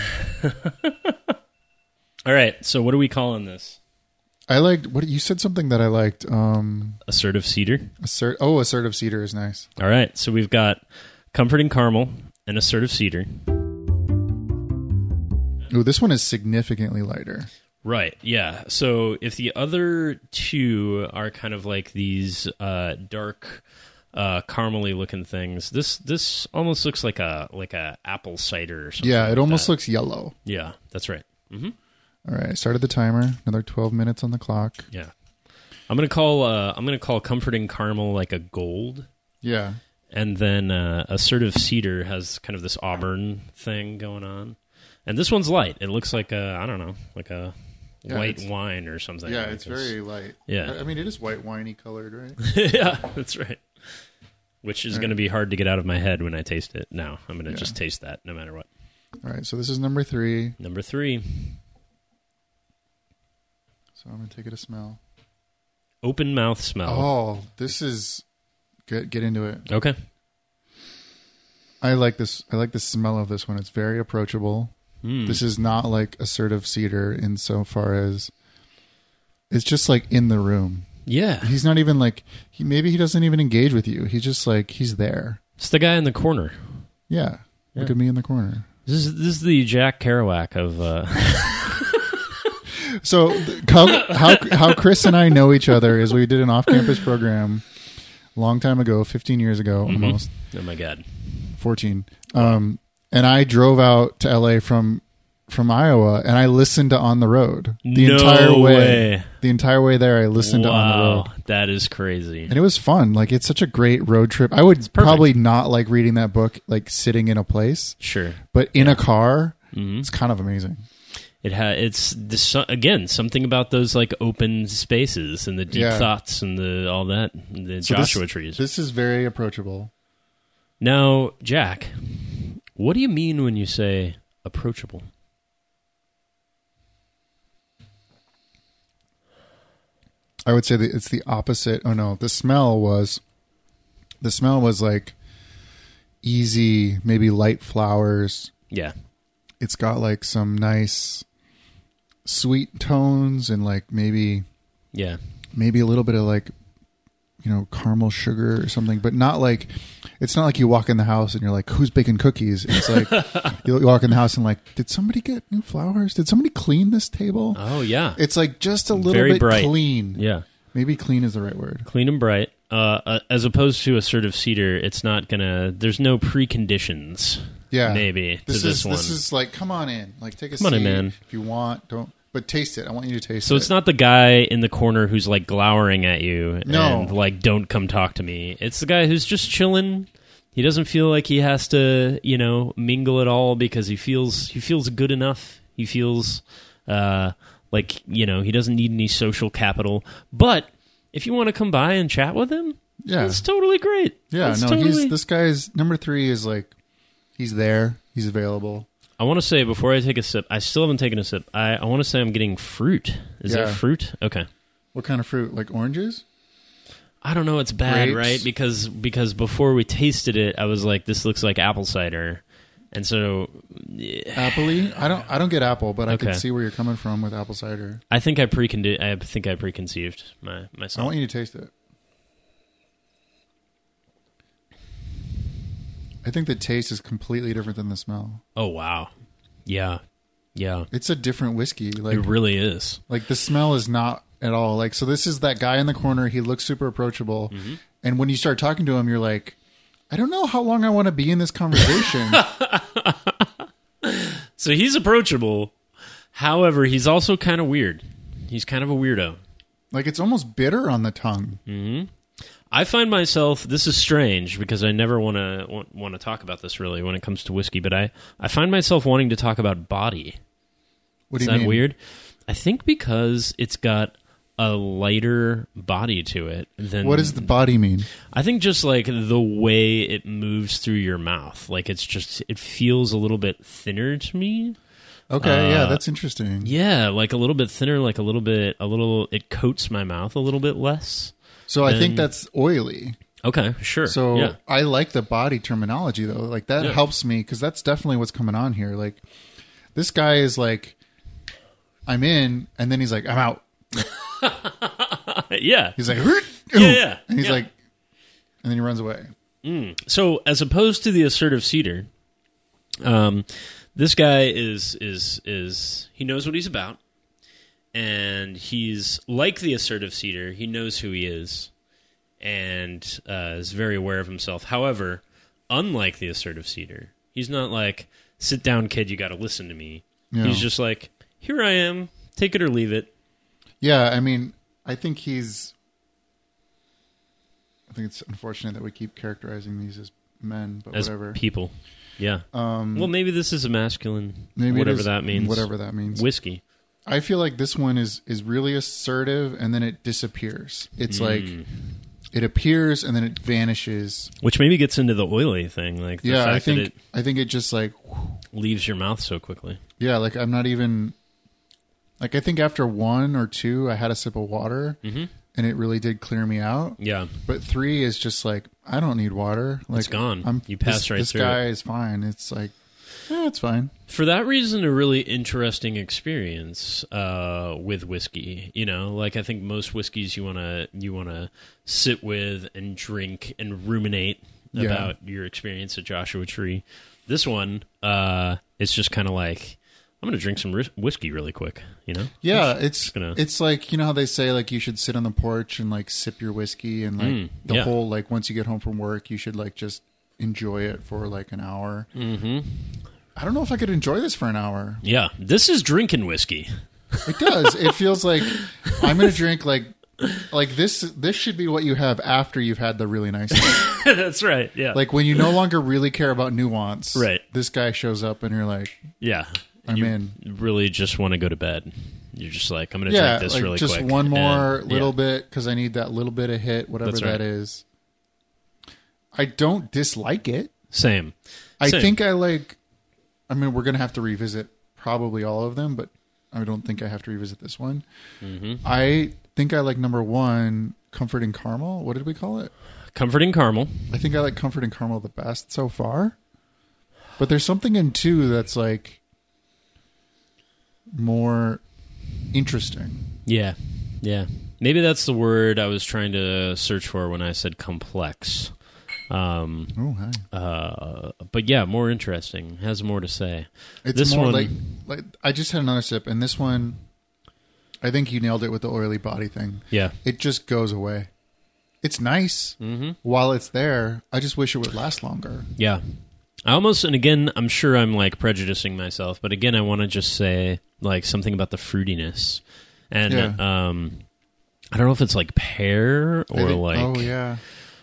Speaker 2: All right, so what are we calling this?
Speaker 1: I liked, what you said something that I liked. Um,
Speaker 2: Assertive Cedar?
Speaker 1: Assert, oh, Assertive Cedar is nice.
Speaker 2: All right, so we've got Comforting Caramel and Assertive Cedar.
Speaker 1: Ooh, this one is significantly lighter.
Speaker 2: Right, yeah. So if the other two are kind of like these uh, dark, uh, caramely looking things, this this almost looks like a like a apple cider or something.
Speaker 1: Yeah, it
Speaker 2: like
Speaker 1: almost
Speaker 2: that.
Speaker 1: looks yellow.
Speaker 2: Yeah, that's right. Mm-hmm.
Speaker 1: All right, I started the timer. Another twelve minutes on the clock.
Speaker 2: Yeah, I'm gonna call uh, I'm gonna call Comforting Caramel like a gold.
Speaker 1: Yeah,
Speaker 2: and then uh, Assertive Cedar has kind of this auburn thing going on, and this one's light. It looks like a I don't know, like a yeah, white wine or something.
Speaker 1: Yeah,
Speaker 2: like
Speaker 1: it's
Speaker 2: this.
Speaker 1: very light.
Speaker 2: Yeah,
Speaker 1: I mean it is white winey colored, right?
Speaker 2: Yeah, that's right. Which is
Speaker 1: right.
Speaker 2: going to be hard to get out of my head when I taste it. Now I'm going to yeah. just taste that no matter what.
Speaker 1: All right, so this is number three.
Speaker 2: Number three.
Speaker 1: So I'm going to take it a smell.
Speaker 2: Open mouth smell.
Speaker 1: Oh, this is get get into it.
Speaker 2: Okay.
Speaker 1: I like this. I like the smell of this one. It's very approachable. Mm. This is not like Assertive Cedar insofar as it's just like in the room.
Speaker 2: Yeah.
Speaker 1: He's not even like he maybe he doesn't even engage with you. He's just like he's there.
Speaker 2: It's the guy in the corner.
Speaker 1: Yeah.
Speaker 2: yeah.
Speaker 1: Look at me in the corner.
Speaker 2: This is this is the Jack Kerouac of uh
Speaker 1: So how, how how Chris and I know each other is we did an off-campus program a long time ago, fifteen years ago
Speaker 2: mm-hmm.
Speaker 1: almost.
Speaker 2: Oh my god.
Speaker 1: fourteen. Um, and I drove out to L A from from Iowa, and I listened to On the Road the
Speaker 2: no
Speaker 1: entire way.
Speaker 2: way.
Speaker 1: The entire way there, I listened
Speaker 2: wow,
Speaker 1: to On the Road.
Speaker 2: That is crazy,
Speaker 1: and it was fun. Like it's such a great road trip. I would probably not like reading that book, like sitting in a place.
Speaker 2: Sure,
Speaker 1: but in yeah. a car,
Speaker 2: mm-hmm.
Speaker 1: it's kind of amazing.
Speaker 2: It ha- It's this, again something about those like open spaces and the deep yeah. thoughts and the all that the so Joshua
Speaker 1: this,
Speaker 2: trees.
Speaker 1: This is very approachable.
Speaker 2: Now, Jack, what do you mean when you say approachable?
Speaker 1: I would say that it's the opposite. Oh no, the smell was the smell was like easy, maybe light flowers.
Speaker 2: Yeah.
Speaker 1: It's got like some nice sweet tones and like maybe
Speaker 2: yeah.
Speaker 1: Maybe a little bit of like you know, caramel sugar or something, but not like, it's not like you walk in the house and you're like, who's baking cookies? It's like, you walk in the house and like, did somebody get new flowers? Did somebody clean this table?
Speaker 2: Oh, yeah.
Speaker 1: It's like just a little
Speaker 2: Very
Speaker 1: bit
Speaker 2: bright.
Speaker 1: clean.
Speaker 2: Yeah.
Speaker 1: Maybe clean is the right word.
Speaker 2: Clean and bright. Uh, uh, as opposed to Assertive Cedar, it's not gonna, there's no preconditions.
Speaker 1: Yeah.
Speaker 2: Maybe. To
Speaker 1: This
Speaker 2: this
Speaker 1: is,
Speaker 2: one.
Speaker 1: this is like, come on in. Like, take a
Speaker 2: Come on
Speaker 1: seat
Speaker 2: in, man.
Speaker 1: if you want. Don't. But taste it. I want you to taste
Speaker 2: so
Speaker 1: it.
Speaker 2: it's not the guy in the corner who's like glowering at you
Speaker 1: No.
Speaker 2: and like, don't come talk to me. It's the guy who's just chilling. He doesn't feel like he has to, you know, mingle at all because he feels he feels good enough. He feels uh, like, you know, he doesn't need any social capital. But if you want to come by and chat with him,
Speaker 1: Yeah.
Speaker 2: that's totally great.
Speaker 1: Yeah,
Speaker 2: That's
Speaker 1: no,
Speaker 2: totally...
Speaker 1: he's this guy's number three is like, he's there. He's available.
Speaker 2: I want to say before I take a sip, I still haven't taken a sip. I, I want to say I'm getting fruit. Is
Speaker 1: Yeah.
Speaker 2: that fruit? Okay.
Speaker 1: What kind of fruit? Like oranges?
Speaker 2: I don't know. It's bad,
Speaker 1: Grapes?
Speaker 2: right? Because because before we tasted it, I was like, this looks like apple cider, and so
Speaker 1: Appley? I don't. I don't get apple, but I
Speaker 2: Okay.
Speaker 1: can see where you're coming from with apple cider.
Speaker 2: I think I preconde- I think I preconceived my
Speaker 1: I
Speaker 2: myself.
Speaker 1: want you to taste it. I think the taste is completely different than the smell.
Speaker 2: Oh wow, yeah, yeah.
Speaker 1: It's a different whiskey. Like
Speaker 2: It really is.
Speaker 1: like the smell is not at all like. So this is that guy in the corner. He looks super approachable,
Speaker 2: Mm-hmm.
Speaker 1: and when you start talking to him, you're like, I don't know how long I want to be in this conversation.
Speaker 2: So he's approachable. However, he's also kind of weird. He's kind of a weirdo.
Speaker 1: Like it's almost bitter on the tongue.
Speaker 2: Mm-hmm. I find myself, this is strange because I never want to want, want to talk about this really when it comes to whiskey, but I, I find myself wanting to talk about body.
Speaker 1: What do
Speaker 2: Is
Speaker 1: you
Speaker 2: that
Speaker 1: mean?
Speaker 2: weird? I think because it's got a lighter body to it than...
Speaker 1: What does the body mean?
Speaker 2: I think just like the way it moves through your mouth. Like it's just, it feels a little bit thinner to me.
Speaker 1: Okay,
Speaker 2: Uh,
Speaker 1: yeah, that's interesting.
Speaker 2: Yeah, like a little bit thinner, like a little bit, a little, it coats my mouth a little bit less.
Speaker 1: So I think
Speaker 2: then-
Speaker 1: that's oily.
Speaker 2: Okay, sure.
Speaker 1: So
Speaker 2: yeah.
Speaker 1: I like the body terminology though. Like that
Speaker 2: Yeah.
Speaker 1: helps me because that's definitely what's coming on here. Like this guy is like, I'm in, and then he's like, I'm out.
Speaker 2: yeah.
Speaker 1: He's like,
Speaker 2: Yeah, yeah,
Speaker 1: and he's
Speaker 2: yeah.
Speaker 1: like, and then he runs away.
Speaker 2: So as opposed to the Assertive Cedar, um, this guy is is is he knows what he's about. and he's like the assertive cedar. He knows who he is and uh, is very aware of himself. However, unlike the assertive cedar, he's not like, sit down, kid, you got to listen to me. Yeah. He's just like, here I am, take it or leave it.
Speaker 1: Yeah, I mean, I think he's... I think it's unfortunate that we keep characterizing these as men, but
Speaker 2: as
Speaker 1: whatever.
Speaker 2: People. Yeah.
Speaker 1: Um,
Speaker 2: well, maybe this is a masculine, maybe whatever that means.
Speaker 1: Whatever that means.
Speaker 2: Whiskey.
Speaker 1: I feel like this one is, is really assertive, and then it disappears. It's mm. like it appears and then it vanishes,
Speaker 2: which maybe gets into the oily thing. Like, the
Speaker 1: yeah,
Speaker 2: fact
Speaker 1: I think
Speaker 2: that it
Speaker 1: I think it just like
Speaker 2: leaves your mouth so quickly.
Speaker 1: Yeah, like I'm not even like I think after one or two, I had a sip of water. Mm-hmm. And it really did clear me out.
Speaker 2: Yeah.
Speaker 1: But three is just like, I don't need water. Like,
Speaker 2: it's gone.
Speaker 1: I'm,
Speaker 2: you pass
Speaker 1: this,
Speaker 2: right
Speaker 1: this
Speaker 2: through
Speaker 1: This guy
Speaker 2: it.
Speaker 1: is fine. It's like, yeah, it's fine.
Speaker 2: For that reason, a really interesting experience uh, with whiskey. You know, like I think most whiskeys you want to you want to sit with and drink and ruminate
Speaker 1: yeah.
Speaker 2: about your experience at Joshua Tree. This one, uh, it's just kind of like, I'm going to drink some whiskey really quick, you know?
Speaker 1: Yeah, it's
Speaker 2: gonna...
Speaker 1: it's like, you know how they say, like, you should sit on the porch and, like, sip your whiskey and, like, mm, the
Speaker 2: yeah.
Speaker 1: whole, like, once you get home from work, you should, like, just enjoy it for, like, an hour.
Speaker 2: Mm-hmm.
Speaker 1: I don't know if I could enjoy this for an hour.
Speaker 2: Yeah, this is drinking whiskey.
Speaker 1: It does. It feels like I'm going to drink, like, like this This should be what you have after you've had the really nice thing.
Speaker 2: That's right, yeah.
Speaker 1: Like, when you no longer really care about nuance.
Speaker 2: Right.
Speaker 1: This guy shows up and you're like...
Speaker 2: Yeah.
Speaker 1: I'm
Speaker 2: you
Speaker 1: in.
Speaker 2: Really just want to go to bed. You're just like, I'm going to
Speaker 1: yeah,
Speaker 2: drink this
Speaker 1: like
Speaker 2: really
Speaker 1: just
Speaker 2: quick.
Speaker 1: Just one more
Speaker 2: and,
Speaker 1: little
Speaker 2: yeah.
Speaker 1: bit because I need that little bit of hit, whatever
Speaker 2: That's
Speaker 1: that
Speaker 2: right.
Speaker 1: is. I don't dislike it.
Speaker 2: Same.
Speaker 1: I
Speaker 2: Same.
Speaker 1: think I like, I mean, we're going to have to revisit probably all of them, but I don't think I have to revisit this one. Mm-hmm. I think I like number one, Comforting Caramel. What did we call it?
Speaker 2: Comforting Caramel.
Speaker 1: I think I like Comforting Caramel the best so far. But there's something in two that's like, more interesting.
Speaker 2: Yeah. Yeah. Maybe that's the word I was trying to search for when I said complex. Um,
Speaker 1: oh, hi.
Speaker 2: Uh, but yeah, more interesting. Has more to say.
Speaker 1: It's
Speaker 2: this
Speaker 1: more
Speaker 2: one,
Speaker 1: like, like, I just had another sip, and this one, I think you nailed it with the oily body thing.
Speaker 2: Yeah.
Speaker 1: It just goes away. It's nice
Speaker 2: mm-hmm.
Speaker 1: while it's there. I just wish it would last longer.
Speaker 2: Yeah. I almost, and again, I'm sure I'm like prejudicing myself, but again, I want to just say like something about the fruitiness. And yeah. um, I don't know if it's like pear or
Speaker 1: think,
Speaker 2: like
Speaker 1: oh yeah,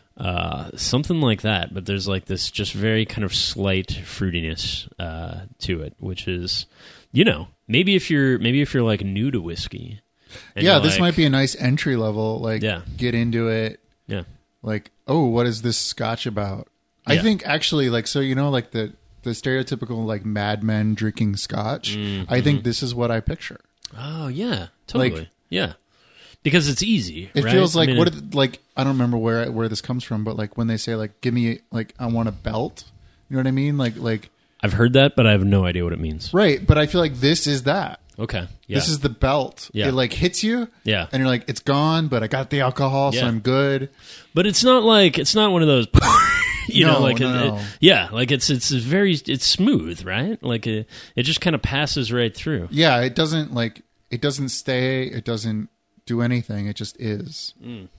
Speaker 2: uh, something like that. But there's like this just very kind of slight fruitiness uh, to it, which is, you know, maybe if you're maybe if you're like new to whiskey.
Speaker 1: Yeah, this
Speaker 2: like,
Speaker 1: might be a nice entry level. Like,
Speaker 2: yeah.
Speaker 1: get into it.
Speaker 2: Yeah.
Speaker 1: Like, oh, what is this Scotch about?
Speaker 2: Yeah.
Speaker 1: I think actually, like, so you know, like the the stereotypical like Mad Men drinking Scotch. Mm-hmm. I think this is what I picture.
Speaker 2: Oh yeah, totally.
Speaker 1: Like,
Speaker 2: yeah, because it's easy.
Speaker 1: It
Speaker 2: right?
Speaker 1: feels like
Speaker 2: I mean,
Speaker 1: what
Speaker 2: it,
Speaker 1: it, like I don't remember where where this comes from, but like when they say like give me like I want a belt, you know what I mean? Like like
Speaker 2: I've heard that, but I have no idea what it means.
Speaker 1: Right, but I feel like this is that.
Speaker 2: Okay, yeah.
Speaker 1: This is the belt.
Speaker 2: Yeah.
Speaker 1: It like hits you.
Speaker 2: Yeah,
Speaker 1: and you're like it's gone, but I got the alcohol,
Speaker 2: yeah.
Speaker 1: so I'm good.
Speaker 2: But it's not like it's not one of those. You
Speaker 1: no,
Speaker 2: know, like
Speaker 1: no,
Speaker 2: it,
Speaker 1: no.
Speaker 2: It, yeah, like it's it's very it's smooth, right? Like it, it just kind of passes right through.
Speaker 1: Yeah, it doesn't like it doesn't stay. It doesn't do anything. It just is.
Speaker 2: Mm.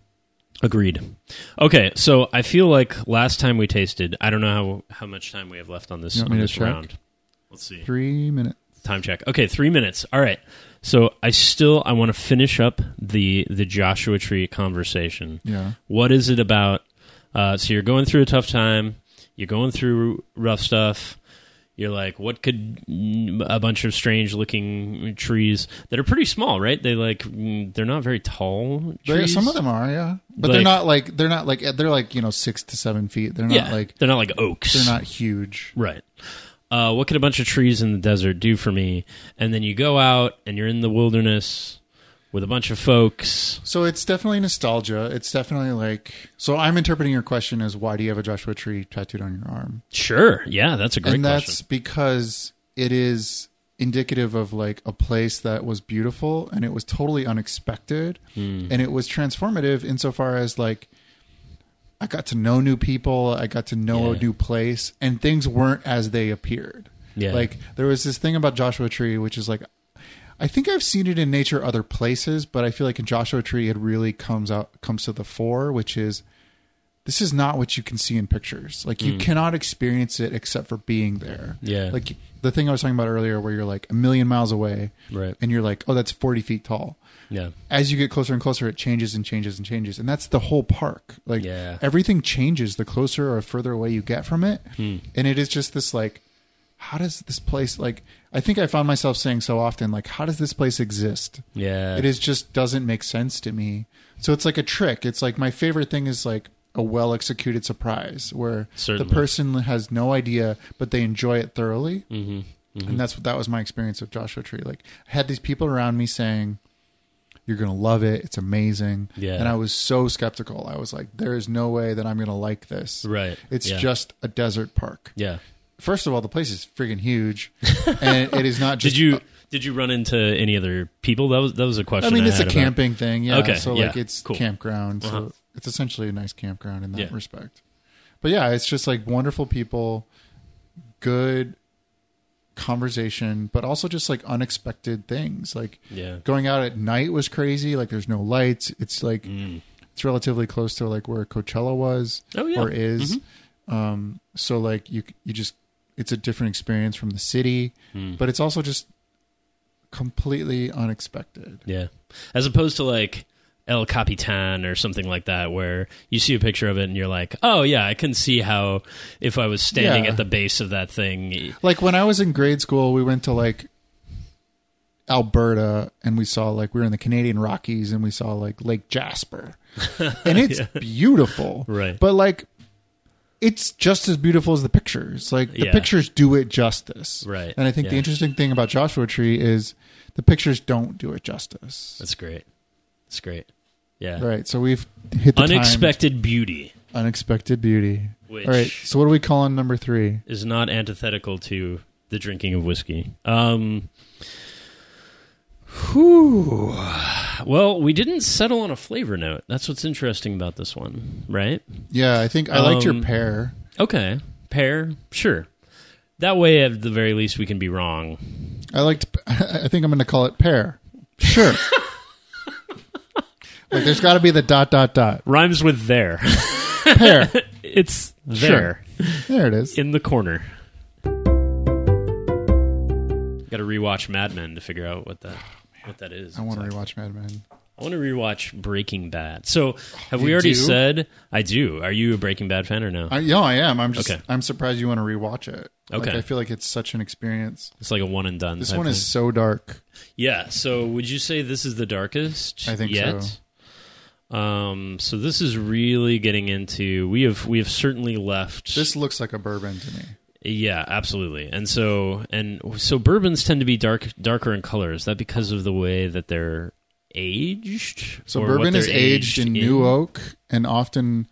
Speaker 2: Agreed. Okay, so I feel like last time we tasted, I don't know how how much time we have left on this,
Speaker 1: You want
Speaker 2: on
Speaker 1: me to
Speaker 2: this
Speaker 1: check?
Speaker 2: round. Let's see.
Speaker 1: Three minutes.
Speaker 2: Time check. Okay, three minutes. All right. So I still I want to finish up the the Joshua Tree conversation.
Speaker 1: Yeah.
Speaker 2: What is it about? Uh, so you're going through a tough time. You're going through rough stuff. You're like, what could a bunch of strange looking trees that are pretty small, right? They like they're not very tall
Speaker 1: They,
Speaker 2: trees.
Speaker 1: some of them are, yeah, but
Speaker 2: Like-
Speaker 1: they're not like they're not like they're like you know six to seven feet. They're not
Speaker 2: yeah,
Speaker 1: like
Speaker 2: they're not like oaks.
Speaker 1: they're not huge.
Speaker 2: Right. Uh, what could a bunch of trees in the desert do for me? And then you go out and you're in the wilderness with a bunch of folks.
Speaker 1: So it's definitely nostalgia. It's definitely like so. I'm interpreting your question as why do you have a Joshua Tree tattooed on your arm?
Speaker 2: Sure. Yeah, that's a great
Speaker 1: and that's
Speaker 2: question.
Speaker 1: because it is indicative of like a place that was beautiful and it was totally unexpected
Speaker 2: Mm.
Speaker 1: and it was transformative insofar as like I got to know new people, I got to know
Speaker 2: Yeah.
Speaker 1: a new place, and things weren't as they appeared.
Speaker 2: Yeah.
Speaker 1: Like there was this thing about Joshua Tree which is like I think I've seen it in nature other places, but I feel like in Joshua Tree it really comes out comes to the fore, which is this is not what you can see in pictures. Like you mm. cannot experience it except for being there.
Speaker 2: Yeah.
Speaker 1: Like the thing I was talking about earlier where you're like a million miles away
Speaker 2: right.
Speaker 1: and you're like, oh, that's forty feet tall.
Speaker 2: Yeah.
Speaker 1: As you get closer and closer, it changes and changes and changes. And that's the whole park. Like
Speaker 2: yeah.
Speaker 1: everything changes the closer or further away you get from it.
Speaker 2: Hmm.
Speaker 1: And it is just this like, how does this place, like, I think I found myself saying so often, like, how does this place exist?
Speaker 2: Yeah.
Speaker 1: It is just doesn't make sense to me. So it's like a trick. It's like my favorite thing is like a well executed surprise where
Speaker 2: Certainly.
Speaker 1: the person has no idea, but they enjoy it thoroughly.
Speaker 2: Mm-hmm. Mm-hmm.
Speaker 1: And that's what that was my experience with Joshua Tree. Like I had these people around me saying, you're going to love it. It's amazing.
Speaker 2: Yeah.
Speaker 1: And I was so skeptical. I was like, there is no way that I'm going to like this.
Speaker 2: Right.
Speaker 1: It's
Speaker 2: yeah.
Speaker 1: just a desert park.
Speaker 2: Yeah.
Speaker 1: First of all, the place is friggin' huge, and it is not just.
Speaker 2: Did you did you run into any other people? That was that was a question.
Speaker 1: I mean,
Speaker 2: I
Speaker 1: it's a
Speaker 2: had
Speaker 1: camping
Speaker 2: about.
Speaker 1: thing, yeah.
Speaker 2: Okay,
Speaker 1: so
Speaker 2: yeah,
Speaker 1: like it's
Speaker 2: cool.
Speaker 1: campground,
Speaker 2: uh-huh.
Speaker 1: so it's essentially a nice campground in that
Speaker 2: yeah.
Speaker 1: respect. But yeah, it's just like wonderful people, good conversation, but also just like unexpected things. Like
Speaker 2: yeah.
Speaker 1: going out at night was crazy. Like there's no lights. It's like
Speaker 2: mm.
Speaker 1: it's relatively close to like where Coachella was
Speaker 2: oh, yeah.
Speaker 1: or is.
Speaker 2: Mm-hmm.
Speaker 1: Um, so like you you just. It's a different experience from the city,
Speaker 2: mm.
Speaker 1: but it's also just completely unexpected.
Speaker 2: Yeah. As opposed to like El Capitan or something like that, where you see a picture of it and you're like, oh, yeah, I can see how if I was standing
Speaker 1: yeah.
Speaker 2: at the base of that thing.
Speaker 1: Like when I was in grade school, we went to like Alberta and we saw like we were in the Canadian Rockies and we saw like Lake Jasper. And it's yeah. beautiful.
Speaker 2: Right.
Speaker 1: But like, it's just as beautiful as the pictures. Like the
Speaker 2: yeah.
Speaker 1: pictures do it justice.
Speaker 2: Right.
Speaker 1: And I think
Speaker 2: yeah.
Speaker 1: the interesting thing about Joshua Tree is the pictures don't do it justice.
Speaker 2: That's great. That's great. Yeah.
Speaker 1: Right. So we've hit the
Speaker 2: unexpected
Speaker 1: timed,
Speaker 2: beauty.
Speaker 1: Unexpected beauty.
Speaker 2: Which
Speaker 1: all right. So what do we call on number three?
Speaker 2: Is not antithetical to the drinking of whiskey. Um, whew. Well, we didn't settle on a flavor note. That's what's interesting about this one, right?
Speaker 1: Yeah, I think I liked
Speaker 2: um,
Speaker 1: your pear.
Speaker 2: Okay. Pear, sure. That way, at the very least, we can be wrong.
Speaker 1: I liked, I think I'm going to call it pear. Sure. Like, there's got to be the dot, dot, dot.
Speaker 2: Rhymes with there.
Speaker 1: Pear.
Speaker 2: It's there.
Speaker 1: Sure. There it is.
Speaker 2: In the corner. Got to rewatch Mad Men to figure out what that... What that is.
Speaker 1: I want to
Speaker 2: exactly.
Speaker 1: rewatch Mad Men.
Speaker 2: I want to rewatch Breaking Bad. So, have
Speaker 1: you
Speaker 2: we already
Speaker 1: do?
Speaker 2: said I do? Are you a Breaking Bad fan or no?
Speaker 1: I, yeah, I am. I'm just.
Speaker 2: Okay.
Speaker 1: I'm surprised you want to rewatch it.
Speaker 2: Okay.
Speaker 1: Like, I feel like it's such an experience.
Speaker 2: It's like a one and done.
Speaker 1: This
Speaker 2: type
Speaker 1: one
Speaker 2: thing.
Speaker 1: is so dark.
Speaker 2: Yeah. So, would you say this is the darkest?
Speaker 1: I think
Speaker 2: yet? so. Um. So this is really getting into. We have we have certainly left.
Speaker 1: This looks like a bourbon to me.
Speaker 2: Yeah, absolutely. And so and so bourbons tend to be dark darker in color. Is that because of the way that they're aged?
Speaker 1: So
Speaker 2: or
Speaker 1: bourbon is aged,
Speaker 2: aged
Speaker 1: in, in new oak, and often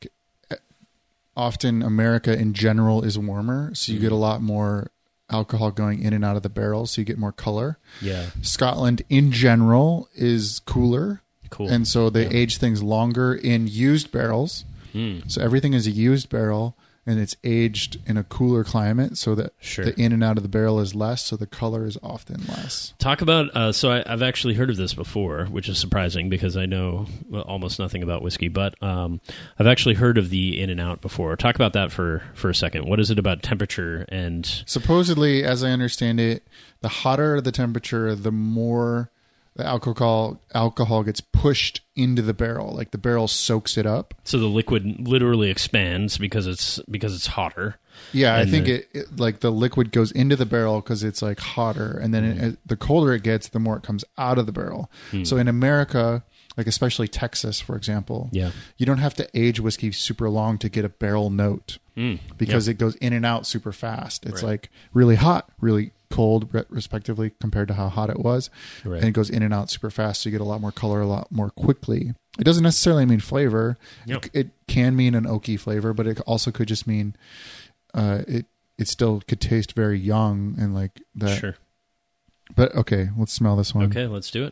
Speaker 1: often America in general is warmer, so you mm. get a lot more alcohol going in and out of the barrel, so you get more color.
Speaker 2: Yeah.
Speaker 1: Scotland in general is cooler.
Speaker 2: Cool.
Speaker 1: And so they
Speaker 2: yeah.
Speaker 1: age things longer in used barrels.
Speaker 2: Mm.
Speaker 1: So everything is a used barrel. And it's aged in a cooler climate so that
Speaker 2: sure.
Speaker 1: the in and out of the barrel is less, so the color is often less.
Speaker 2: Talk about, uh, so I, I've actually heard of this before, which is surprising because I know almost nothing about whiskey, but um, I've actually heard of the in and out before. Talk about that for, for a second. What is it about temperature and...
Speaker 1: Supposedly, as I understand it, the hotter the temperature, the more the alcohol alcohol gets pushed into the barrel, like the barrel soaks it up.
Speaker 2: So the liquid literally expands because it's because it's hotter.
Speaker 1: Yeah, I think
Speaker 2: the,
Speaker 1: it, it like the liquid goes into the barrel because it's like hotter, and then mm. it, the colder it gets, the more it comes out of the barrel. Mm. So in America, like especially Texas, for example,
Speaker 2: yeah.
Speaker 1: you don't have to age whiskey super long to get a barrel note
Speaker 2: mm.
Speaker 1: because
Speaker 2: yep.
Speaker 1: it goes in and out super fast. It's
Speaker 2: right.
Speaker 1: like really hot, really cold respectively compared to how hot it was,
Speaker 2: right.
Speaker 1: and it goes in and out super fast, so you get a lot more color a lot more quickly. It doesn't necessarily mean flavor.
Speaker 2: Yep.
Speaker 1: It, it can mean an oaky flavor, but it also could just mean uh, it it still could taste very young and like that.
Speaker 2: Sure.
Speaker 1: But okay, let's smell this one.
Speaker 2: Okay, let's do it.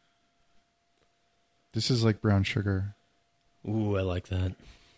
Speaker 1: This is like brown sugar.
Speaker 2: Ooh, I like that.